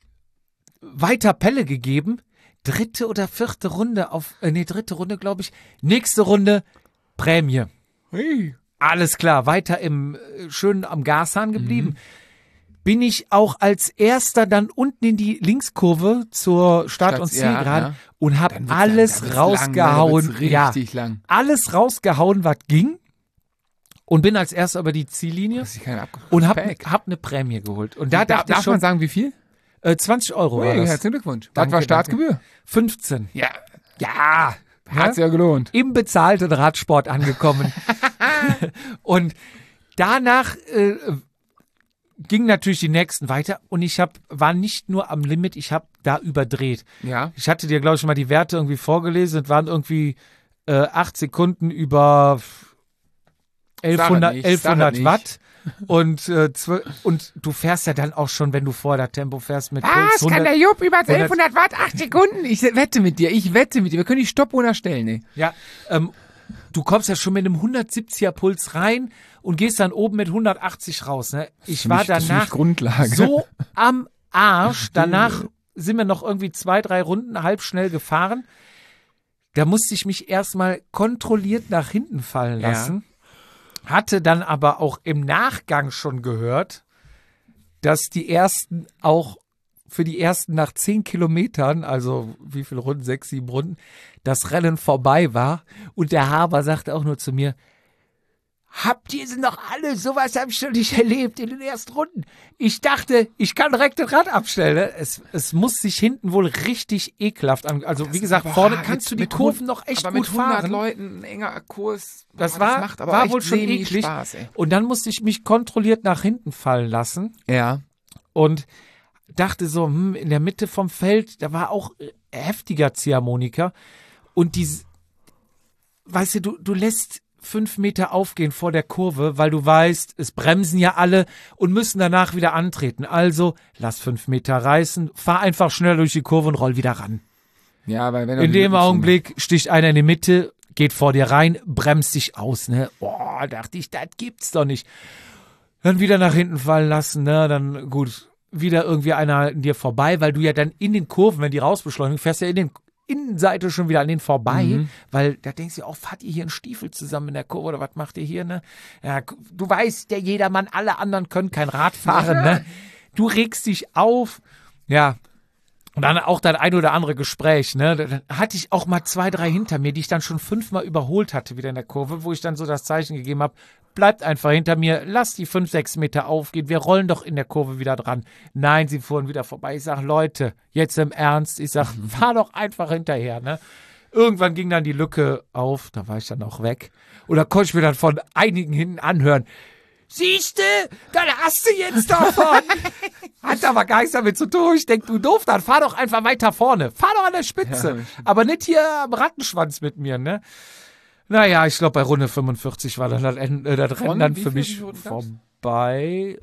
weiter Pelle gegeben. Dritte oder vierte Runde auf, äh, nee, dritte Runde, glaube ich. Nächste Runde Prämie. Hey. Alles klar, weiter im äh, schön am Gashahn geblieben. Mhm. Bin ich auch als Erster dann unten in die Linkskurve zur Start- Stadt, und Zielgerade ja, ja. und hab alles dann, dann rausgehauen. Lang, ne? Ja, richtig lang. alles rausgehauen, was ging. Und bin als Erster über die Ziellinie Das ist keine und hab, hab eine Prämie geholt. Und da da, dachte darf ich schon, man sagen, wie viel? äh, zwanzig Euro war Ui, das. herzlichen Glückwunsch. Danke, Was war Startgebühr? fünfzehn. Ja, Ja, hat's ja gelohnt. im bezahlten Radsport angekommen. Und danach äh, ging natürlich die nächsten weiter und ich hab, war nicht nur am Limit, ich habe da überdreht. Ja. Ich hatte dir, glaube ich, schon mal die Werte irgendwie vorgelesen. Es waren irgendwie äh, acht Sekunden über elfhundert, nicht, elfhundert Watt. Und, äh, zwölf, und du fährst ja dann auch schon, wenn du vorher das Tempo fährst mit Puls Was, kann der Jupp über elfhundert Watt, acht Sekunden? Ich wette mit dir, ich wette mit dir. Wir können die Stoppuhr erstellen, ey. Ja, ähm, du kommst ja schon mit einem hundertsiebziger Puls rein und gehst dann oben mit hundertachtzig raus. Ne? Ich war mich, das ist für danach mich Grundlage. so am Arsch. Danach sind wir noch irgendwie zwei, drei Runden halb schnell gefahren. Da musste ich mich erstmal kontrolliert nach hinten fallen lassen. Ja. Hatte dann aber auch im Nachgang schon gehört, dass die ersten auch für die ersten nach zehn Kilometern, also wie viele Runden, sechs, sieben Runden, das Rennen vorbei war. Und der Haber sagte auch nur zu mir, habt ihr sie noch alle? Sowas habe ich schon nicht erlebt in den ersten Runden. Ich dachte, ich kann direkt das Rad abstellen. Es, es muss sich hinten wohl richtig ekelhaft an. Also das wie gesagt, vorne kannst mit, du die Kurven noch echt aber gut mit hundert fahren. Leuten, ein enger Kurs. Das boah, war, das macht aber war echt wohl schon semi eklig. Spaß, ey. Und dann musste ich mich kontrolliert nach hinten fallen lassen. Ja. Und dachte so, hm, in der Mitte vom Feld, da war auch heftiger Ziehharmonika. Und die, weißt du, du, du lässt fünf Meter aufgehen vor der Kurve, weil du weißt, es bremsen ja alle und müssen danach wieder antreten. Also lass fünf Meter reißen, fahr einfach schnell durch die Kurve und roll wieder ran. Ja, weil wenn in dem Augenblick sticht einer in die Mitte, geht vor dir rein, bremst dich aus. Ne? Boah, dachte ich, das gibt's doch nicht. Dann wieder nach hinten fallen lassen, ne? Dann gut, wieder irgendwie einer an dir vorbei, weil du ja dann in den Kurven, wenn die rausbeschleunigen, fährst ja in den Innenseite schon wieder an den vorbei, mhm. weil da denkst du auch, fahrt ihr hier einen Stiefel zusammen in der Kurve oder was macht ihr hier, ne? Ja, du weißt, der Jedermann, alle anderen können kein Rad fahren, ja. ne? Du regst dich auf, ja. Und dann auch das ein oder andere Gespräch, ne? Dann hatte ich auch mal zwei, drei hinter mir, die ich dann schon fünfmal überholt hatte wieder in der Kurve, wo ich dann so das Zeichen gegeben habe, bleibt einfach hinter mir, lasst die fünf, sechs Meter aufgehen, wir rollen doch in der Kurve wieder dran. Nein, sie fuhren wieder vorbei. Ich sage, Leute, jetzt im Ernst, ich sage, fahr doch einfach hinterher, ne? Irgendwann ging dann die Lücke auf, da war ich dann auch weg. Und da konnte ich mir dann von einigen hinten anhören, siehste, dann hast du jetzt davon. Hat aber gar nichts damit zu tun. Ich denke, du doof, dann fahr doch einfach weiter vorne. Fahr doch an der Spitze. Ja, aber nicht hier am Rattenschwanz mit mir, ne? Naja, ich glaube, bei Runde fünfundvierzig war dann das, äh, das Rennen dann für mich vorbei.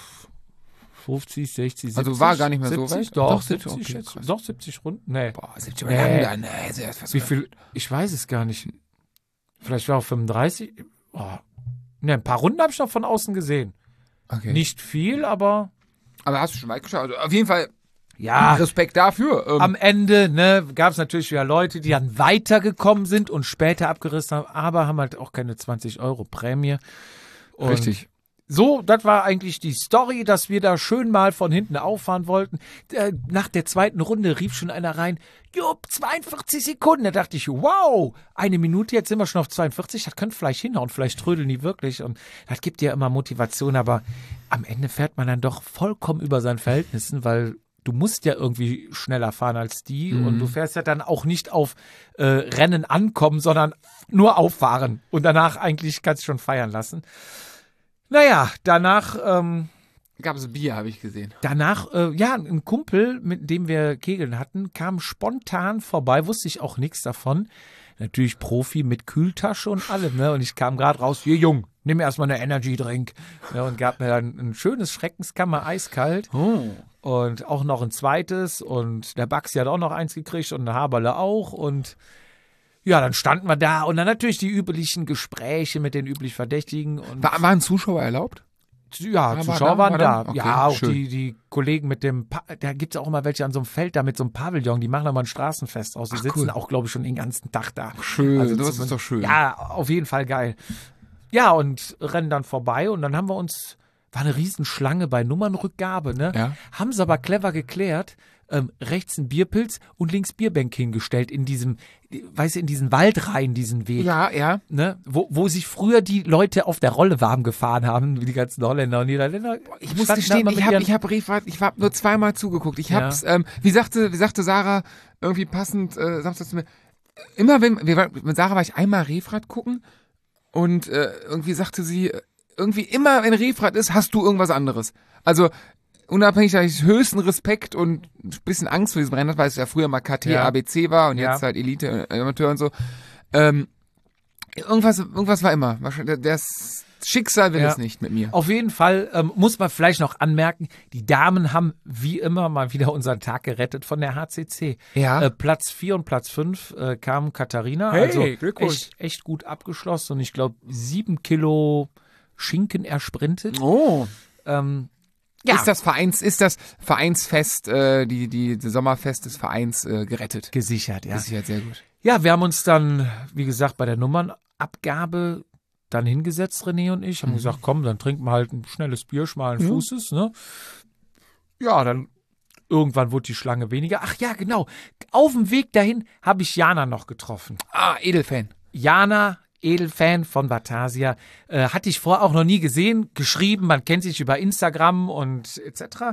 fünfzig, sechzig, siebzig. Also war gar nicht mehr siebzig, so weit? Doch, doch siebzig, okay, schätze ich. Doch, siebzig Runden? Nee. Boah, siebzig nee. Runden dann, nee, sehr fast Wie viel? Ich weiß es gar nicht. Vielleicht war auch fünfunddreißig. Oh. Ne, ein paar Runden habe ich noch von außen gesehen. Okay. Nicht viel, aber Aber hast du schon weit geschaut? Also auf jeden Fall ja. Respekt dafür. Ähm, Am Ende ne, gab es natürlich wieder Leute, die dann weitergekommen sind und später abgerissen haben, aber haben halt auch keine zwanzig Euro Prämie. Und richtig. So, das war eigentlich die Story, dass wir da schön mal von hinten auffahren wollten. Äh, nach der zweiten Runde rief schon einer rein, Jupp, zweiundvierzig Sekunden. Da dachte ich, wow, eine Minute, jetzt sind wir schon auf zweiundvierzig, das könnte vielleicht hinhauen, vielleicht trödeln die wirklich. Und das gibt ja immer Motivation, aber am Ende fährt man dann doch vollkommen über seinen Verhältnissen, weil du musst ja irgendwie schneller fahren als die Mhm. und du fährst ja dann auch nicht auf äh, Rennen ankommen, sondern nur auffahren. Und danach eigentlich kannst du schon feiern lassen. Naja, danach, ähm, Gab es Bier, habe ich gesehen. danach, äh, ja, ein Kumpel, mit dem wir Kegeln hatten, kam spontan vorbei, wusste ich auch nichts davon. Natürlich Profi mit Kühltasche und allem, ne? Und ich kam gerade raus, hier Jung, nimm erstmal eine Energy Drink. Ja, und gab mir dann ein schönes Schreckenskammer eiskalt. Oh. Und auch noch ein zweites. Und der Baxi hat auch noch eins gekriegt und der Haberle auch. Und ja, dann standen wir da und dann natürlich die üblichen Gespräche mit den üblich Verdächtigen. Und War, waren Zuschauer erlaubt? ja, war Zuschauer da, waren war da. da? Okay, ja, auch schön. die, die Kollegen mit dem, pa da gibt es auch immer welche an so einem Feld da mit so einem Pavillon, die machen da mal ein Straßenfest aus. Die Ach, sitzen cool. auch, glaube ich, schon den ganzen Tag da. Schön, Also das zum- ist doch schön. Ja, auf jeden Fall geil. Ja, und rennen dann vorbei und dann haben wir uns, war eine Riesenschlange bei Nummernrückgabe, ne? Ja. Haben sie aber clever geklärt, ähm, rechts ein Bierpilz und links Bierbänk hingestellt in diesem, weißt du, in diesen Waldreihen, diesen Weg. Ja, ja. Ne? Wo, wo sich früher die Leute auf der Rolle warm gefahren haben, wie die ganzen Holländer und Niederländer. Ich muss standen da gestehen, immer ich mit habe ihren- ich hab Refahrt, ich habe nur zweimal zugeguckt. Ich Ja. hab's, ähm, wie sagte, wie sagte Sarah, irgendwie passend, äh, Samstag zu mir, immer wenn, wir, war- mit Sarah war ich einmal Refahrt gucken und äh, irgendwie sagte sie, äh, irgendwie immer wenn Refahrt ist, hast du irgendwas anderes. Also unabhängig, dass ich höchsten Respekt und ein bisschen Angst vor diesem Rennen hatte, weil es ja früher mal K T, Ja. A B C war und Ja. jetzt halt Elite, äh, Amateur und so. Ähm, irgendwas, irgendwas war immer. Wahrscheinlich, das Schicksal will Ja. es nicht mit mir. Auf jeden Fall ähm, muss man vielleicht noch anmerken, die Damen haben wie immer mal wieder unseren Tag gerettet von der H C C. Ja. Äh, Platz vier und Platz fünf äh, kam Katharina. Hey, also Glückwunsch. echt, echt gut abgeschlossen und ich glaube sieben Kilo Schinken ersprintet. Oh. Ähm, ja, Ist das Vereins, ist das Vereinsfest, äh, die, die, die Sommerfest des Vereins äh, gerettet? gesichert, ja. Gesichert, sehr gut. Ja, wir haben uns dann, wie gesagt, bei der Nummernabgabe dann hingesetzt, René und ich, haben gesagt, komm, dann trinken wir halt ein schnelles Bier, schmalen Fußes, ne? Ja, dann irgendwann wurde die Schlange weniger. Ach ja, genau. Auf dem Weg dahin habe ich Jana noch getroffen. Ah, Edelfan. Jana, Edelfan von Batasia, äh, hatte ich vorher auch noch nie gesehen, geschrieben, man kennt sich über Instagram und et cetera.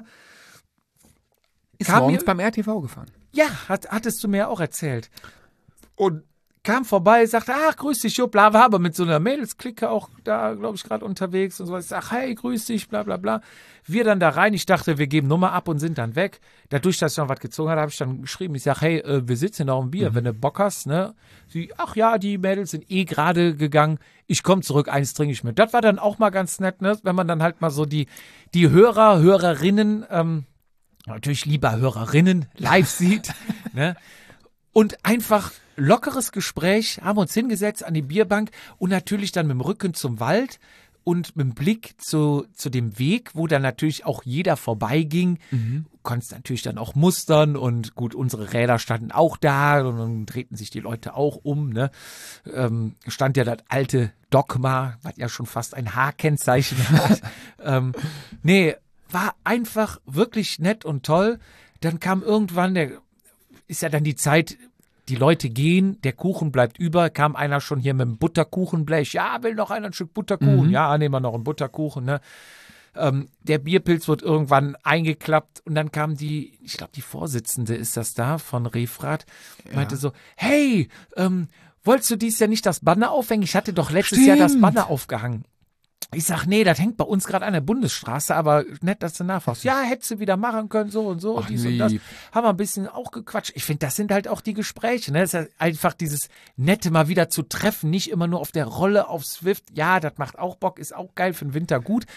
Ist Kam morgens mir- beim R T V gefahren. Ja, hat, hattest du mir auch erzählt. Und kam vorbei, sagte, ach, grüß dich, jo, bla, war aber mit so einer Mädelsklicke auch da, glaube ich, gerade unterwegs und so. Ich sag, hey, grüß dich, bla, bla, bla. Wir dann da rein, ich dachte, wir geben Nummer ab und sind dann weg. Dadurch, dass ich noch was gezogen hatte, habe ich dann geschrieben, ich sag, hey, äh, wir sitzen noch im Bier, wenn du Bock hast, ne? Sie, ach ja, die Mädels sind eh gerade gegangen, ich komme zurück, eins trinke ich mit. Das war dann auch mal ganz nett, ne? Wenn man dann halt mal so die, die Hörer, Hörerinnen, ähm, natürlich lieber Hörerinnen live sieht, ne? Und einfach lockeres Gespräch, haben uns hingesetzt an die Bierbank und natürlich dann mit dem Rücken zum Wald und mit dem Blick zu, zu dem Weg, wo dann natürlich auch jeder vorbeiging. Du konntest natürlich dann auch mustern und gut, unsere Räder standen auch da und dann drehten sich die Leute auch um, ne? Ähm, stand ja das alte Dogma, was ja schon fast ein H-Kennzeichen hat. ähm, nee, war einfach wirklich nett und toll. Dann kam irgendwann, der ist ja dann die Zeit, die Leute gehen, der Kuchen bleibt über, kam einer schon hier mit dem Butterkuchenblech, ja, will noch einer ein Stück Butterkuchen, ja, nehmen wir noch einen Butterkuchen, ne. Ähm, der Bierpilz wird irgendwann eingeklappt und dann kam die, ich glaube, die Vorsitzende ist das da von Refrat, meinte so, hey, ähm, wolltest du dies Jahr nicht das Banner aufhängen? Ich hatte doch letztes Jahr das Stimmt. Banner aufgehangen. Ich sag, nee, das hängt bei uns gerade an der Bundesstraße, aber nett, dass du nachfragst. Ja, hättest du wieder machen können, so und so, Ach, dies und das. lieb. Haben wir ein bisschen auch gequatscht. Ich finde, das sind halt auch die Gespräche, ne? Das ist ja einfach dieses Nette mal wieder zu treffen, nicht immer nur auf der Rolle auf Swift. Ja, das macht auch Bock, ist auch geil für den Winter gut.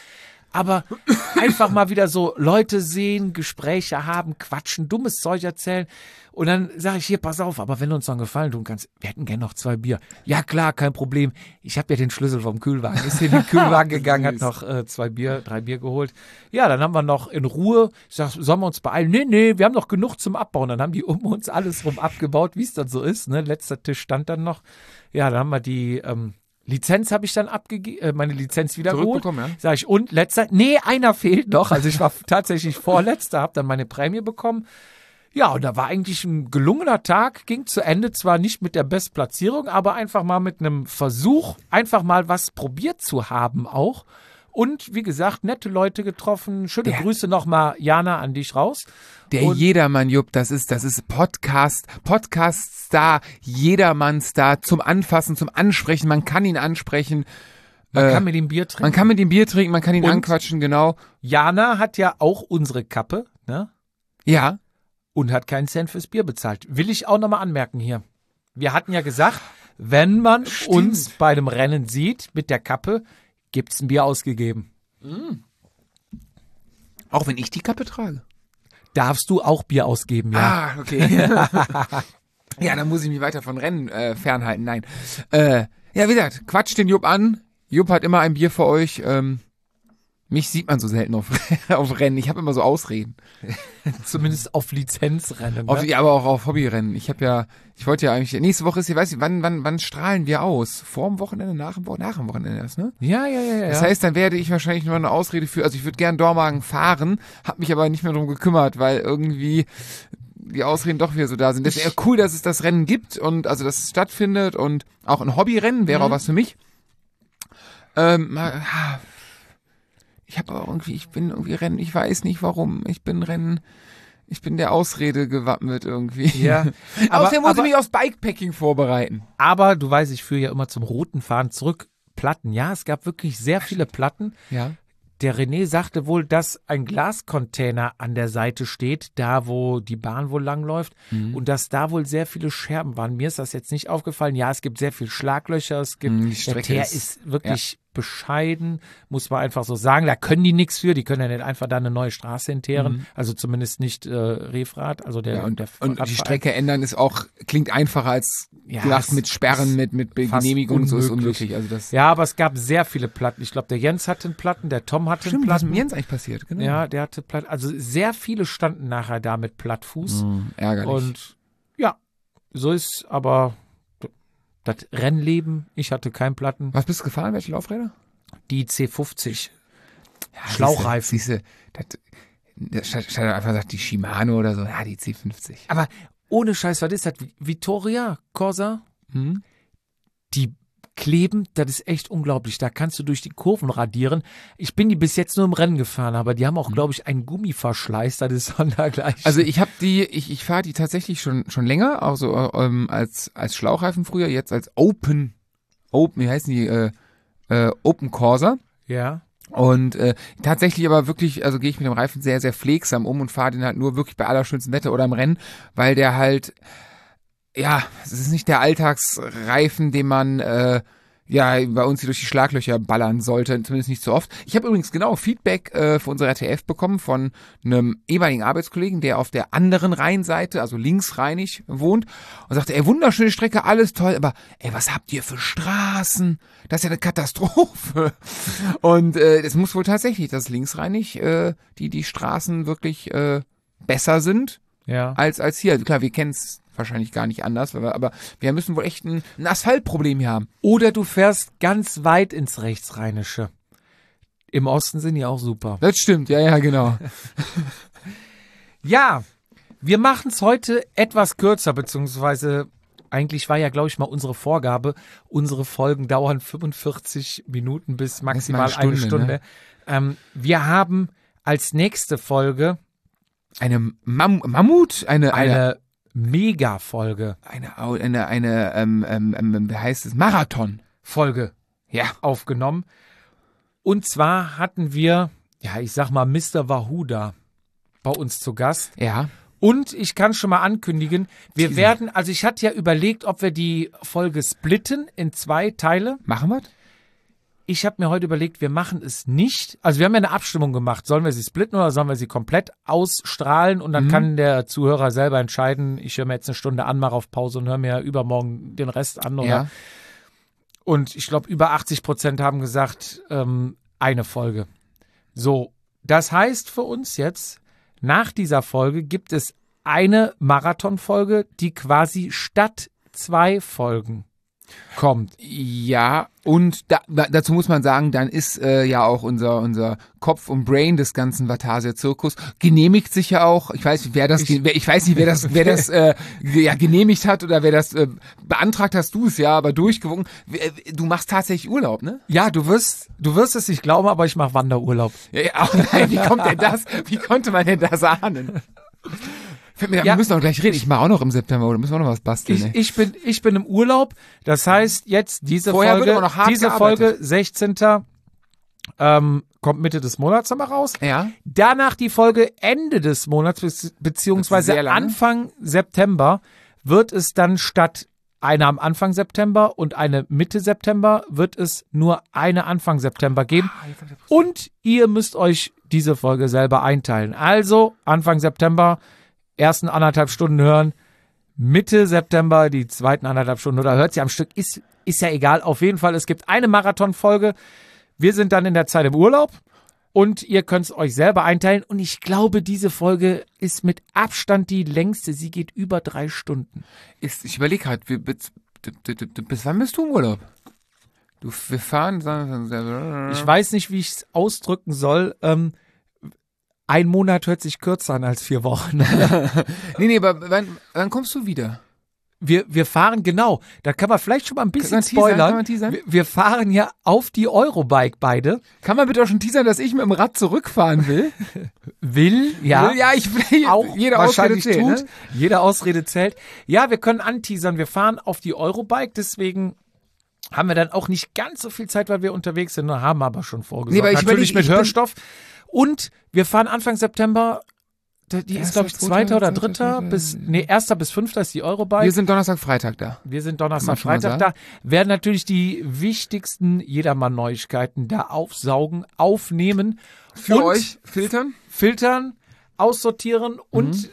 aber einfach mal wieder so Leute sehen, Gespräche haben, quatschen, dummes Zeug erzählen. Und dann sage ich, hier, pass auf, aber wenn du uns noch einen Gefallen tun kannst, wir hätten gerne noch zwei Bier. Ja klar, kein Problem. Ich habe ja den Schlüssel vom Kühlwagen. Ist in den Kühlwagen gegangen, hat noch äh, zwei Bier, drei Bier geholt. Ja, dann haben wir noch in Ruhe, ich sag, sollen wir uns beeilen? Nee, nee, wir haben noch genug zum Abbauen. Dann haben die um uns alles rum abgebaut, wie es dann so ist. Ne? Letzter Tisch stand dann noch. Ja, dann haben wir die ähm, Lizenz habe ich dann abgegeben, äh, meine Lizenz wieder geholt. Ja. Sag ich, und letzter? Nee, einer fehlt noch. Also ich war tatsächlich vorletzter, habe dann meine Prämie bekommen. Ja, und da war eigentlich ein gelungener Tag, ging zu Ende, zwar nicht mit der Bestplatzierung, aber einfach mal mit einem Versuch, einfach mal was probiert zu haben auch. Und wie gesagt, nette Leute getroffen. Schöne Der, Grüße nochmal, Jana, an dich raus. Der und Jedermann, Jupp, das ist, das ist Podcast, Podcast-Star, Jedermann-Star zum Anfassen, zum Ansprechen. Man kann ihn ansprechen. Man äh, kann mit ihm Bier trinken. Man kann mit ihm Bier trinken, man kann ihn und anquatschen, genau. Jana hat ja auch unsere Kappe, ne? Ja. Und hat keinen Cent fürs Bier bezahlt. Will ich auch nochmal anmerken hier. Wir hatten ja gesagt, wenn man Stimmt. uns bei dem Rennen sieht mit der Kappe, gibt's ein Bier ausgegeben. Mm. Auch wenn ich die Kappe trage. Darfst du auch Bier ausgeben, ja. Ah, okay. Ja, dann muss ich mich weiter von Rennen äh, fernhalten. Nein. Äh, ja, wie gesagt, quatscht den Jupp an. Jupp hat immer ein Bier für euch. Ähm, mich sieht man so selten auf, auf Rennen. Ich habe immer so Ausreden. Zumindest auf Lizenzrennen. Auf, Ne? ja, aber auch auf Hobbyrennen. Ich habe ja, ich wollte ja eigentlich, nächste Woche ist hier, weiß ich, wann, wann, wann strahlen wir aus? Vor dem Wochenende, nach dem Wochenende, nach dem Wochenende erst, ne? Ja, ja, ja, ja. Das heißt, dann werde ich wahrscheinlich nur eine Ausrede für, also ich würde gern Dormagen fahren, habe mich aber nicht mehr drum gekümmert, weil irgendwie die Ausreden doch wieder so da sind. Das ist eher cool, dass es das Rennen gibt und also dass es stattfindet und auch ein Hobbyrennen wäre Mhm. auch was für mich. Ähm, mal, ich habe aber irgendwie, ich bin irgendwie Rennen, ich weiß nicht warum, ich bin Rennen, ich bin der Ausrede gewappnet irgendwie. Ja. Aber- Außerdem muss aber- ich mich aufs Bikepacking vorbereiten. Aber du weißt, ich führe ja immer zum roten Fahren zurück. Platten, ja, es gab wirklich sehr viele Platten. Ja. Der René sagte wohl, dass ein Glascontainer an der Seite steht, da wo die Bahn wohl langläuft Mhm. und dass da wohl sehr viele Scherben waren. Mir ist das jetzt nicht aufgefallen. Ja, es gibt sehr viele Schlaglöcher, es gibt, Mhm, die der Strecke Teer ist- ist, wirklich bescheiden, muss man einfach so sagen. Da können die nichts für, die können ja nicht einfach da eine neue Straße hinteeren, Mhm. also zumindest nicht äh, Refrat, also der, Ja, und, der und die Radverein. Strecke ändern ist auch, klingt einfacher als Ja, gedacht es mit Sperren, ist mit, mit fast Genehmigung, so ist unmöglich. unmöglich. Also das Ja, aber es gab sehr viele Platten. Ich glaube, der Jens hatte einen Platten, der Tom hatte einen stimmt, was ist Platten. mit Jens eigentlich passiert, genau. Ja, der hatte Platt. Also sehr viele standen nachher da mit Plattfuß. Mhm, ärgerlich. Und ja, so ist aber das Rennleben. Ich hatte keinen Platten. Was bist du gefahren? Welche Laufräder? Die C fünfzig. Ja, Schlauchreifen. Siehste, das, das statt, statt einfach sagt die Shimano oder so, ja, die C fünfzig. Aber ohne Scheiß, was ist das? Vittoria Corsa? Hm? Die kleben, das ist echt unglaublich. Da kannst du durch die Kurven radieren. Ich bin die bis jetzt nur im Rennen gefahren, aber die haben auch, glaube ich, einen Gummiverschleiß. Das ist sondergleich. Also ich habe die, ich, ich fahre die tatsächlich schon schon länger, also ähm, als als Schlauchreifen früher, jetzt als Open, Open, wie heißen die, äh, äh, Open Corsa. ja. Und äh, tatsächlich aber wirklich, also gehe ich mit dem Reifen sehr, sehr pflegsam um und fahre den halt nur wirklich bei allerschönstem Wetter oder im Rennen, weil der halt, ja, es ist nicht der Alltagsreifen, den man äh, ja bei uns hier durch die Schlaglöcher ballern sollte, zumindest nicht so oft. Ich habe übrigens genau Feedback äh, für unsere R T F bekommen von einem ehemaligen Arbeitskollegen, der auf der anderen Rheinseite, also linksrheinig, wohnt und sagte, ey, wunderschöne Strecke, alles toll, aber ey, was habt ihr für Straßen? Das ist ja eine Katastrophe. Und äh, es muss wohl tatsächlich, dass linksrheinig äh, die die Straßen wirklich äh, besser sind Ja. als als hier. Also klar, wir kennen es wahrscheinlich gar nicht anders, aber, aber wir müssen wohl echt ein, ein Asphaltproblem hier haben. Oder du fährst ganz weit ins Rechtsrheinische. Im Osten sind die auch super. Das stimmt, ja, ja, genau. Ja, wir machen es heute etwas kürzer, beziehungsweise eigentlich war ja, glaube ich, mal unsere Vorgabe, unsere Folgen dauern fünfundvierzig Minuten bis maximal Maximal eine Stunde, Stunde. ne? Ähm, wir haben als nächste Folge Eine Mam Mammut, eine, eine, eine Mega-Folge, eine, Au- eine, eine, ähm, ähm, ähm, wie heißt es? Marathon. Folge Ja. aufgenommen. Und zwar hatten wir, ja, ich sag mal, Mister Wahuda bei uns zu Gast. Ja. Und ich kann schon mal ankündigen, wir Teaser. werden, also ich hatte ja überlegt, ob wir die Folge splitten in zwei Teile. Machen wir? ich habe mir heute überlegt, wir machen es nicht. Also wir haben ja eine Abstimmung gemacht. Sollen wir sie splitten oder sollen wir sie komplett ausstrahlen? Und dann Mhm. kann der Zuhörer selber entscheiden, ich höre mir jetzt eine Stunde an, mache auf Pause und höre mir übermorgen den Rest an. Oder? Ja. Und ich glaube, über achtzig Prozent haben gesagt, ähm, eine Folge. So, das heißt für uns jetzt, nach dieser Folge gibt es eine Marathonfolge, die quasi statt zwei Folgen kommt. Ja, und da, da, dazu muss man sagen, dann ist äh, ja auch unser unser Kopf und Brain des ganzen Vatasia-Zirkus genehmigt sich ja auch. Ich weiß nicht, wer das, ich, wer, ich weiß nicht, wer das, wer das äh, ja, genehmigt hat oder wer das äh, beantragt, hast du es ja, aber durchgewunken. Du machst tatsächlich Urlaub, ne? Ja, du wirst, du wirst es nicht glauben, aber ich mache Wanderurlaub. Ja, ja, oh nein, wie kommt denn das? Wie konnte man denn das ahnen? Fällt mir, Ja. Wir müssen auch gleich reden. Ich mache auch noch im September, oder müssen wir noch was basteln? Ich, ey? ich bin, ich bin im Urlaub. Das heißt, jetzt diese Vorher wird Folge, aber noch hart diese gearbeitet. Folge sechzehnten Ähm, kommt Mitte des Monats nochmal raus. Ja. Danach die Folge Ende des Monats, be- beziehungsweise sehr lange. Anfang September, wird es dann statt einer am Anfang September und eine Mitte September, wird es nur eine Anfang September geben. Und ihr müsst euch diese Folge selber einteilen. Also Anfang September, ersten anderthalb Stunden hören, Mitte September die zweiten anderthalb Stunden oder hört sie am Stück, ist, ist ja egal. Auf jeden Fall, es gibt eine Marathonfolge. Wir sind dann in der Zeit im Urlaub und ihr könnt es euch selber einteilen. Und ich glaube, diese Folge ist mit Abstand die längste. Sie geht über drei Stunden. Ist, ich überlege gerade, wir- bis, bis wann bist du im Urlaub? Du, wir fahren. Ich weiß nicht, wie ich es ausdrücken soll. Ähm, ein Monat hört sich kürzer an als vier Wochen. Nee, nee, aber wann, wann kommst du wieder? Wir, wir fahren, genau, da kann man vielleicht schon mal ein bisschen man teasern? Kann spoilern. man teasern? Wir, wir fahren ja auf die Eurobike beide. Kann man bitte auch schon teasern, dass ich mit dem Rad zurückfahren will? Will, ja. Ja, ich will Auch jede wahrscheinlich Ausrede zählt, tut. ne? Jede Ausrede zählt. Ja, wir können anteasern. Wir fahren auf die Eurobike, deswegen haben wir dann auch nicht ganz so viel Zeit, weil wir unterwegs sind, haben aber schon vorgesorgt. Nee, aber ich Natürlich überleg- mit ich bin- Hörstoff. Und wir fahren Anfang September, die die ist, Erster, glaube ich, zweiter, zweiter oder zweiter, dritter zweiter, bis, nee, erster bis fünfter ist die Eurobike. Wir sind Donnerstag, Freitag da. Wir sind Donnerstag, Kann man schon mal Freitag da, werden natürlich die wichtigsten Jedermann-Neuigkeiten da aufsaugen, aufnehmen, Für und euch filtern? filtern, aussortieren und Mhm. äh,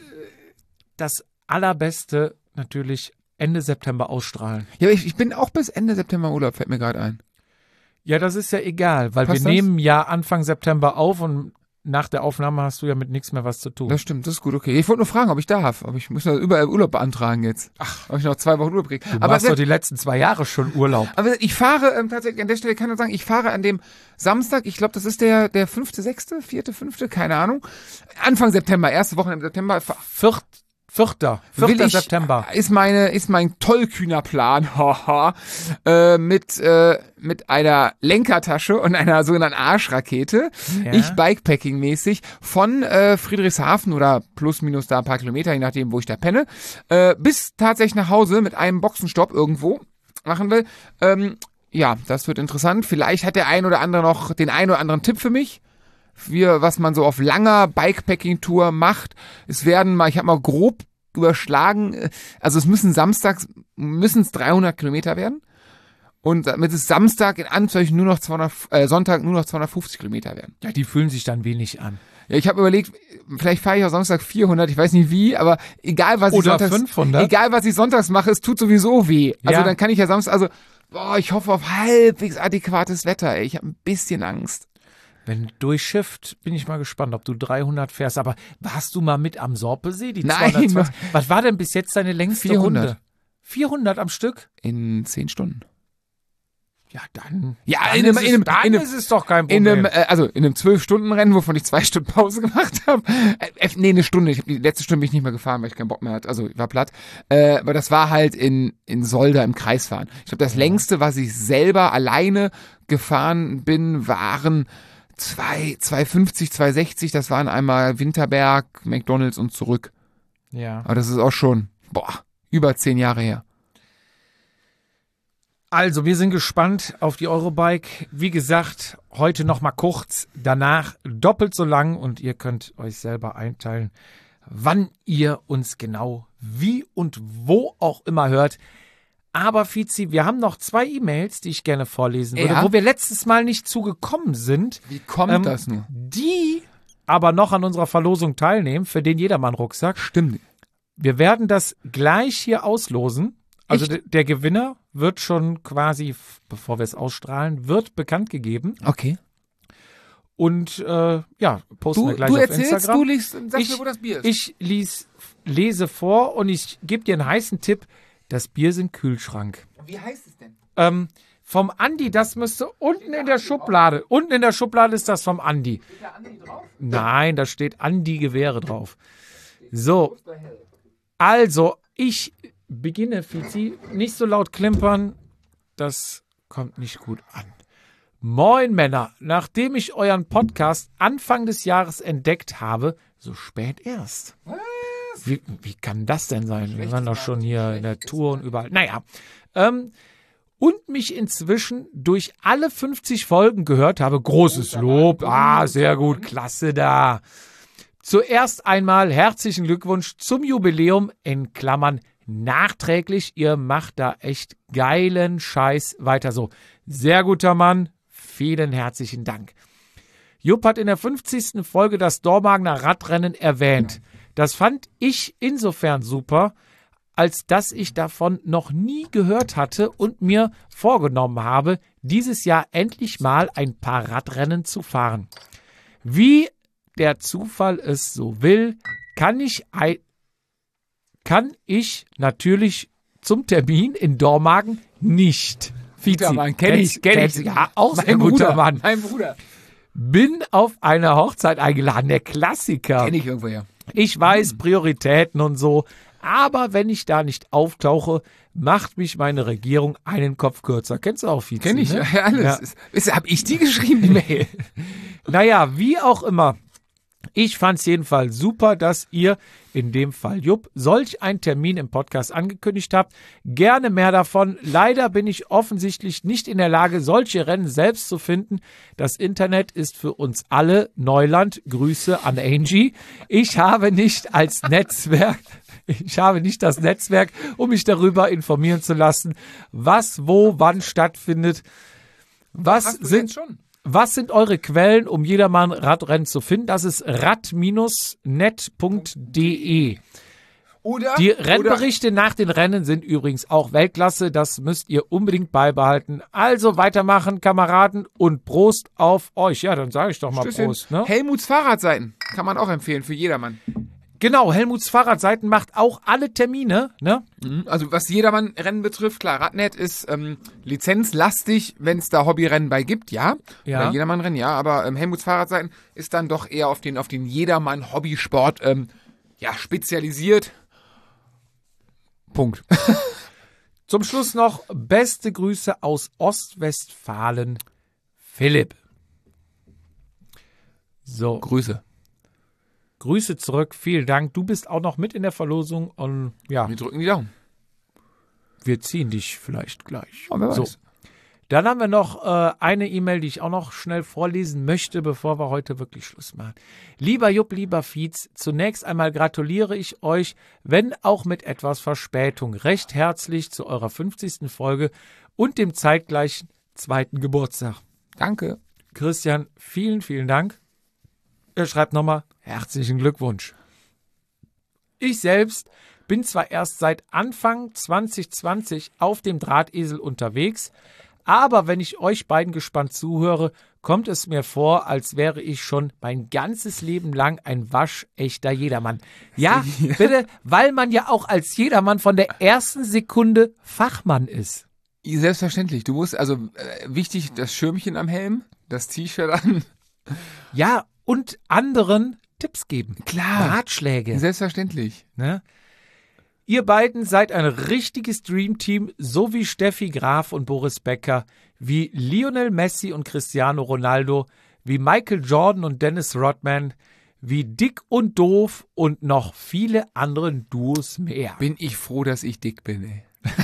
das Allerbeste natürlich Ende September ausstrahlen. Ja, aber ich, ich bin auch bis Ende September Urlaub, fällt mir gerade ein. Ja, das ist ja egal, weil Passt wir das? nehmen ja Anfang September auf und nach der Aufnahme hast du ja mit nichts mehr was zu tun. Das stimmt, das ist gut, okay. Ich wollte nur fragen, ob ich darf. Aber ich muss ja überall Urlaub beantragen jetzt. Ach, ob ich noch zwei Wochen Urlaub kriege. Du Aber, machst doch die letzten zwei Jahre schon Urlaub. aber ich fahre ähm, tatsächlich, an der Stelle kann ich sagen, ich fahre an dem Samstag, ich glaube, das ist der, der fünfte, sechste, vierte, fünfte, keine Ahnung. Anfang September, erste Woche im September. Viert, vierter, Will vierter ich, September. Ist meine, ist mein tollkühner Plan, haha, äh, mit, äh, mit einer Lenkertasche und einer sogenannten Arschrakete. Ja. Ich Bikepacking-mäßig von äh, Friedrichshafen oder plus minus da ein paar Kilometer, je nachdem, wo ich da penne, äh, bis tatsächlich nach Hause mit einem Boxenstopp irgendwo machen will. Ähm, ja, das wird interessant. Vielleicht hat der ein oder andere noch den ein oder anderen Tipp für mich. Wir, was man so auf langer Bikepacking-Tour macht. Es werden mal, ich habe mal grob überschlagen, äh, also es müssen samstags, müssen es dreihundert Kilometer werden. Und damit es Samstag in Anzeichen nur noch zweihundert, äh, Sonntag nur noch zweihundertfünfzig Kilometer werden. Ja, die fühlen sich dann wenig an. Ja, ich habe überlegt, vielleicht fahre ich auch Samstag vierhundert, ich weiß nicht wie, aber egal was ich Oder sonntags, fünfhundert. egal was ich sonntags mache, es tut sowieso weh. Also Ja. dann kann ich ja Samstag, also, boah, ich hoffe auf halbwegs adäquates Wetter, ey. Ich habe ein bisschen Angst. Wenn durchschifft, bin ich mal gespannt, ob du dreihundert fährst. Aber warst du mal mit am Sorpesee? Die Nein. zweihundertzwanzig? Was war denn bis jetzt deine längste vierhundert. Runde? vierhundert am Stück? In zehn Stunden. Ja, dann. Ja, dann in einem, ist es, in einem, dann in einem, ist es doch kein in Problem. einem, äh, also in einem zwölf-Stunden-Rennen, wovon ich zwei Stunden Pause gemacht habe. Äh, nee, eine Stunde. Ich hab, die letzte Stunde bin ich nicht mehr gefahren, weil ich keinen Bock mehr hatte. Also ich war platt. Äh, aber das war halt in, in Solda im Kreisfahren. Ich glaube, das längste, was ich selber alleine gefahren bin, waren zwei, zwei fünfzig, zwei sechzig. Das waren einmal Winterberg, McDonalds und zurück. ja. Aber das ist auch schon, boah, über zehn Jahre her. Also, wir sind gespannt auf die Eurobike. Wie gesagt, heute noch mal kurz, danach doppelt so lang und ihr könnt euch selber einteilen, wann ihr uns genau wie und wo auch immer hört. Aber Fizi, wir haben noch zwei E-Mails, die ich gerne vorlesen würde, Ja? wo wir letztes Mal nicht zugekommen sind. Wie kommt Ähm, das nur? Die aber noch an unserer Verlosung teilnehmen, für den Jedermann-Rucksack. Stimmt. Wir werden das gleich hier auslosen. Also Echt? de- der Gewinner wird schon quasi, f- bevor wir es ausstrahlen, wird bekannt gegeben. Okay. Und äh, ja, posten Du, wir gleich du auf erzählst, Instagram. du liest, sag Ich- mir, wo das Bier ist. Ich lies, lese vor und ich gebe dir einen heißen Tipp. Das Bier ist im Kühlschrank. Wie heißt es denn? Ähm, vom Andi, das müsste unten in der Schublade. Unten in der Schublade ist das vom Andi. Steht da Andi drauf? Nein, da steht Andi Gewehre drauf. So, also ich beginne, Fizi, nicht so laut klimpern. Das kommt nicht gut an. Moin Männer, nachdem ich euren Podcast Anfang des Jahres entdeckt habe, so spät erst. Wie, wie kann das denn sein? Wir waren doch schon hier in der Tour und überall. Naja, ähm, und mich inzwischen durch alle fünfzig Folgen gehört habe. Großes Lob. Ah, sehr gut. Klasse da. Zuerst einmal herzlichen Glückwunsch zum Jubiläum in Klammern nachträglich. Ihr macht da echt geilen Scheiß. Weiter so. Sehr guter Mann. Vielen herzlichen Dank. Jupp hat in der fünfzigsten Folge das Dormagener Radrennen erwähnt. Das fand ich insofern super, als dass ich davon noch nie gehört hatte und mir vorgenommen habe, dieses Jahr endlich mal ein paar Radrennen zu fahren. Wie der Zufall es so will, kann ich, ei- kann ich natürlich zum Termin in Dormagen nicht. Guter Mann, kenn ich, kenn ich. Ja, auch Mein sehr guter Bruder, Mann. Mein Bruder. Bin auf eine Hochzeit eingeladen, der Klassiker. Kenn ich irgendwoher. Ich weiß, Prioritäten und so, aber wenn ich da nicht auftauche, macht mich meine Regierung einen Kopf kürzer. Kennst du auch viel? Kenn ich, ne? ja, alles. Ja. Ist, ist, hab ich die geschrieben, die Mail? Naja, wie auch immer. Ich fand es jedenfalls super, dass ihr, in dem Fall Jupp, solch einen Termin im Podcast angekündigt habt. Gerne mehr davon. Leider bin ich offensichtlich nicht in der Lage, solche Rennen selbst zu finden. Das Internet ist für uns alle Neuland. Grüße an Angie. Ich habe nicht als Netzwerk, ich habe nicht das Netzwerk, um mich darüber informieren zu lassen, was, wo, wann stattfindet. Was Hast du sind jetzt schon? Was sind eure Quellen, um jedermann Radrennen zu finden? Das ist rad Bindestrich net Punkt de. Oder? Die oder Rennberichte nach den Rennen sind übrigens auch Weltklasse. Das müsst ihr unbedingt beibehalten. Also weitermachen, Kameraden, und Prost auf euch. Ja, dann sage ich doch mal Stößchen. Prost. Ne? Helmuts Fahrradseiten kann man auch empfehlen für jedermann. Genau, Helmuts Fahrradseiten macht auch alle Termine. Ne? Also was jedermann-Rennen betrifft, klar, Radnet ist ähm, lizenzlastig, wenn es da Hobbyrennen bei gibt, ja. Ja. Oder Jedermann-Rennen, ja. Aber ähm, Helmuts Fahrradseiten ist dann doch eher auf den, auf den Jedermann-Hobbysport ähm, ja, spezialisiert. Punkt. Zum Schluss noch beste Grüße aus Ostwestfalen, Philipp. So. Grüße. Grüße zurück, vielen Dank. Du bist auch noch mit in der Verlosung und ja, Wir drücken die Daumen. wir ziehen dich vielleicht gleich. Oh, wer so. weiß. Dann haben wir noch äh, eine E-Mail, die ich auch noch schnell vorlesen möchte, bevor wir heute wirklich Schluss machen. Lieber Jupp, lieber Fietz, zunächst einmal gratuliere ich euch, wenn auch mit etwas Verspätung, recht herzlich zu eurer fünfzigsten Folge und dem zeitgleichen zweiten Geburtstag. Danke. Christian, vielen, vielen Dank. Er schreibt nochmal, herzlichen Glückwunsch. Ich selbst bin zwar erst seit Anfang zwanzig zwanzig auf dem Drahtesel unterwegs, aber wenn ich euch beiden gespannt zuhöre, kommt es mir vor, als wäre ich schon mein ganzes Leben lang ein waschechter Jedermann. Ja, bitte, weil man ja auch als Jedermann von der ersten Sekunde Fachmann ist. Selbstverständlich. Du musst, also äh, wichtig, das Schirmchen am Helm, das T-Shirt an. Ja, und anderen Tipps geben. Klar. Ratschläge. Selbstverständlich. Ne? Ihr beiden seid ein richtiges Dreamteam, so wie Steffi Graf und Boris Becker, wie Lionel Messi und Cristiano Ronaldo, wie Michael Jordan und Dennis Rodman, wie Dick und Doof und noch viele andere Duos mehr. Bin ich froh, dass ich dick bin, ey.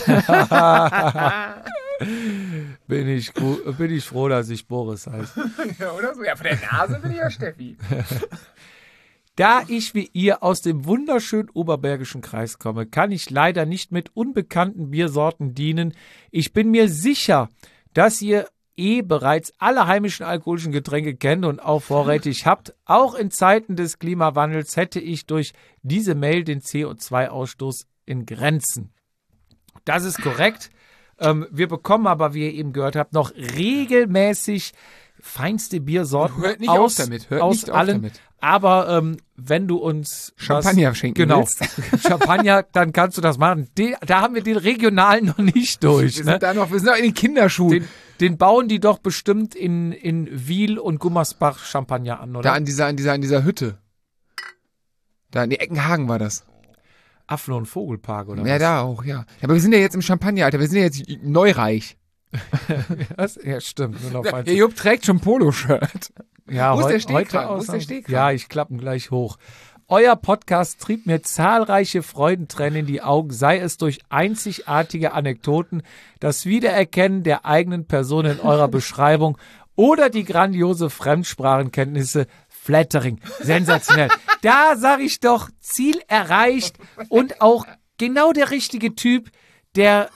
Bin ich, gu- bin ich froh, dass ich Boris heiße. Ja, oder so? Ja, von der Nase bin ich ja Steffi. Da ich wie ihr aus dem wunderschönen Oberbergischen Kreis komme, kann ich leider nicht mit unbekannten Biersorten dienen. Ich bin mir sicher, dass ihr eh bereits alle heimischen alkoholischen Getränke kennt und auch vorrätig habt. Auch in Zeiten des Klimawandels hätte ich durch diese Mail den C O zwei Ausstoß in Grenzen. Das ist korrekt. Ähm, wir bekommen aber, wie ihr eben gehört habt, noch regelmäßig feinste Biersorten Hört nicht aus, auf damit. Hört aus nicht auf allen. damit. Aber ähm, wenn du uns Champagner was, schenken genau, willst. Champagner, dann kannst du das machen. Den, da haben wir den regionalen noch nicht durch. Wir Ne? sind da noch, wir sind noch in den Kinderschuhen. Den, den bauen die doch bestimmt in, in Wiel und Gummersbach Champagner an, oder? Da an dieser, an dieser, an dieser Hütte. Da in die Eckenhagen war das. Affen- und Vogelpark, oder Ja, was? da auch, ja. Aber wir sind ja jetzt im Champagner, Alter. Wir sind ja jetzt neureich. Was? Ja, stimmt. Nur noch Der Jupp trägt schon Polo-Shirt. Ja, Wo ist heu- der Stehkran? heute Wo aus- ist der Stehkran? Ja, ich klappe ihn gleich hoch. Euer Podcast trieb mir zahlreiche Freudentränen in die Augen, sei es durch einzigartige Anekdoten, das Wiedererkennen der eigenen Person in eurer Beschreibung oder die grandiose Fremdsprachenkenntnisse. Flattering, sensationell. Da sag ich doch, Ziel erreicht und auch genau der richtige Typ, der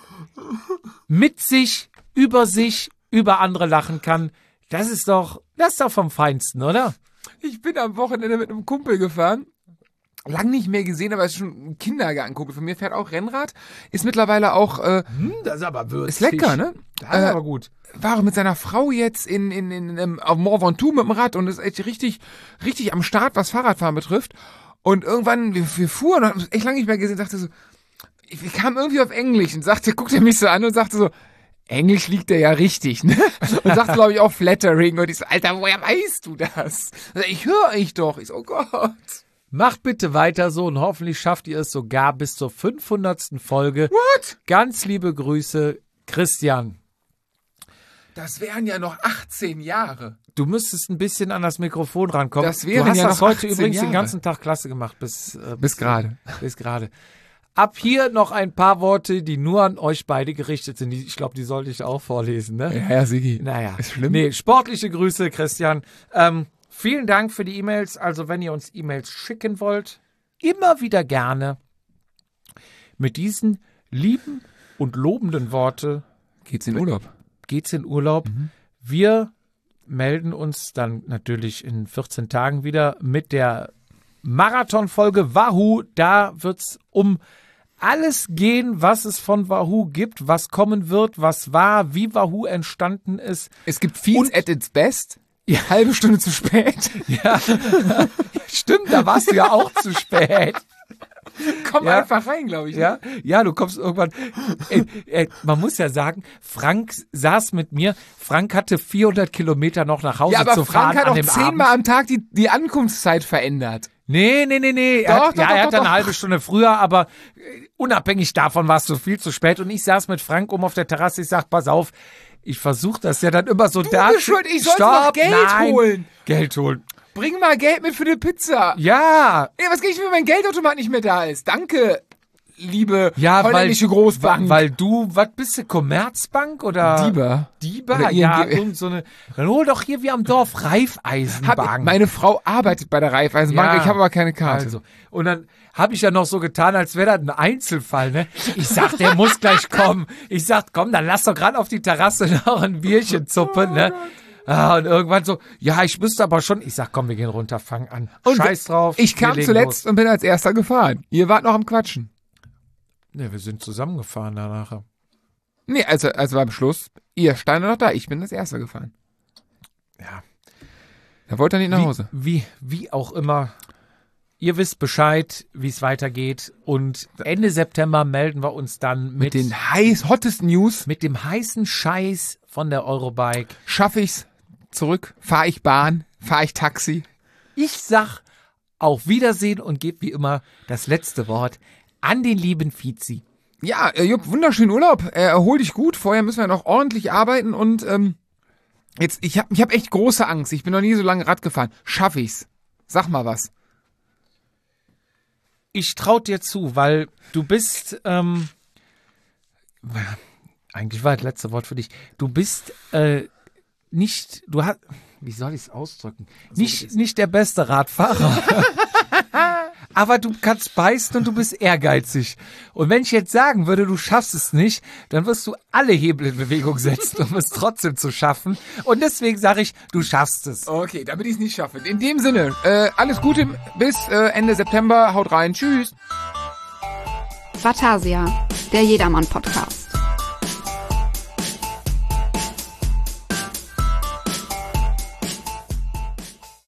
mit sich, über sich, über andere lachen kann. Das ist doch, das ist doch vom Feinsten, oder? Ich bin am Wochenende mit einem Kumpel gefahren. Lang nicht mehr gesehen, aber ist schon ein Kindergartenkumpel von mir, fährt auch Rennrad. Ist mittlerweile auch, äh, Hm, das ist aber würzig. ist lecker, ne? Das ist Äh, aber gut. War auch mit seiner Frau jetzt in, in, in, in auf Mont Ventoux mit dem Rad und ist echt richtig, richtig am Start, was Fahrradfahren betrifft. Und irgendwann, wir, wir fuhren und haben uns echt lange nicht mehr gesehen, dachte so, ich, wir kamen irgendwie auf Englisch und sagte, guckte er mich so an und sagte so, Englisch liegt er ja richtig, ne? Und sagte, glaube ich, auch Flattering. Und ich so, Alter, woher weißt du das? Ich höre euch doch. Ich so, oh Gott. Macht bitte weiter so und hoffentlich schafft ihr es sogar bis zur fünfhundertsten Folge. What? Ganz liebe Grüße, Christian. Das wären ja noch achtzehn Jahre. Du müsstest ein bisschen an das Mikrofon rankommen. Das wären du hast ja das noch heute achtzehn übrigens den Jahre. ganzen Tag klasse gemacht. Bis, äh, Bis gerade. Bis gerade. Ab hier noch ein paar Worte, die nur an euch beide gerichtet sind. Die, ich glaube, die sollte ich auch vorlesen, ne? Ja, ja, Sigi. Naja. Ist schlimm. Nee, sportliche Grüße, Christian. Ähm, vielen Dank für die E-Mails. Also, wenn ihr uns E-Mails schicken wollt, immer wieder gerne. Mit diesen lieben und lobenden Worte Geht's in Urlaub? geht's in Urlaub. Mhm. Wir melden uns dann natürlich in vierzehn Tagen wieder mit der Marathonfolge Wahoo. Da wird's um alles gehen, was es von Wahoo gibt, was kommen wird, was war, wie Wahoo entstanden ist. Es gibt Feeds Und- at its best. Ja. Halbe Stunde zu spät. Ja, stimmt, da warst du ja auch zu spät. Komm Ja. einfach rein, glaube ich. ne? Ja, ja, du kommst irgendwann. Ey, ey, man muss ja sagen, Frank saß mit mir. Frank hatte vierhundert Kilometer noch nach Hause Ja, aber zu Frank fahren hat an auch dem zehnmal Abend. am Tag die, die Ankunftszeit verändert. Nee, nee, nee, nee. Er Doch, hat, doch, ja, doch, er doch, hat dann eine doch. halbe Stunde früher, aber äh, unabhängig davon warst du viel zu spät. Und ich saß mit Frank oben auf der Terrasse. Ich sag, pass auf, ich versuche das ja dann immer so da. bist schuld, ich sollte Stopp, noch Geld nein. holen. Geld holen. Bring mal Geld mit für die Pizza. Ja, Ey, was krieg ich, wenn mein Geldautomat nicht mehr da ist? Danke, liebe ja, weil, holländische Großbank. weil du, was bist du, Commerzbank oder? Dieber. Dieber, Oder ja, I N G. irgend so eine. Dann hol doch hier wie am Dorf Raiffeisenbank. Hab, meine Frau arbeitet bei der Raiffeisenbank, Ja. ich habe aber keine Karte. Also, und dann habe ich ja noch so getan, als wäre das ein Einzelfall, ne? Ich sag, der muss gleich kommen. Ich sag, komm, dann lass doch gerade auf die Terrasse noch ein Bierchen zuppen, ne? Ah, und irgendwann so, ja, ich müsste aber schon. Ich sag, komm, wir gehen runter, fang an. Und Scheiß drauf. Ich wir kam legen zuletzt los. und bin als erster gefahren. Ihr wart noch am Quatschen. Ne, wir sind zusammengefahren danach. Nee, also, also beim Schluss, ihr stand noch da, ich bin als erster gefahren. Ja. Da wollt ihr nicht nach Hause. Wie, wie, wie auch immer. Ihr wisst Bescheid, wie es weitergeht. Und Ende September melden wir uns dann mit, Mit den heiß, hottest News mit dem heißen Scheiß von der Eurobike. schaffe ich's zurück, fahre ich Bahn, fahre ich Taxi. Ich sag auf Wiedersehen und gebe wie immer das letzte Wort an den lieben Fizi. Ja, äh, Jupp, wunderschönen Urlaub. Äh, erhol dich gut. Vorher müssen wir noch ordentlich arbeiten und ähm, jetzt, ich habe ich hab echt große Angst. Ich bin noch nie so lange Rad gefahren. Schaffe ich's? Sag mal was. Ich trau dir zu, weil du bist, ähm, eigentlich war das letzte Wort für dich. Du bist äh, nicht, du hast, wie soll ich es ausdrücken? Nicht, nicht der beste Radfahrer. Aber du kannst beißen und du bist ehrgeizig. Und wenn ich jetzt sagen würde, du schaffst es nicht, dann wirst du alle Hebel in Bewegung setzen, um es trotzdem zu schaffen. Und deswegen sage ich, du schaffst es. Okay, damit ich es nicht schaffe. In dem Sinne, äh, alles Gute bis äh, Ende September. Haut rein. Tschüss. Vatasia, der Jedermann-Podcast.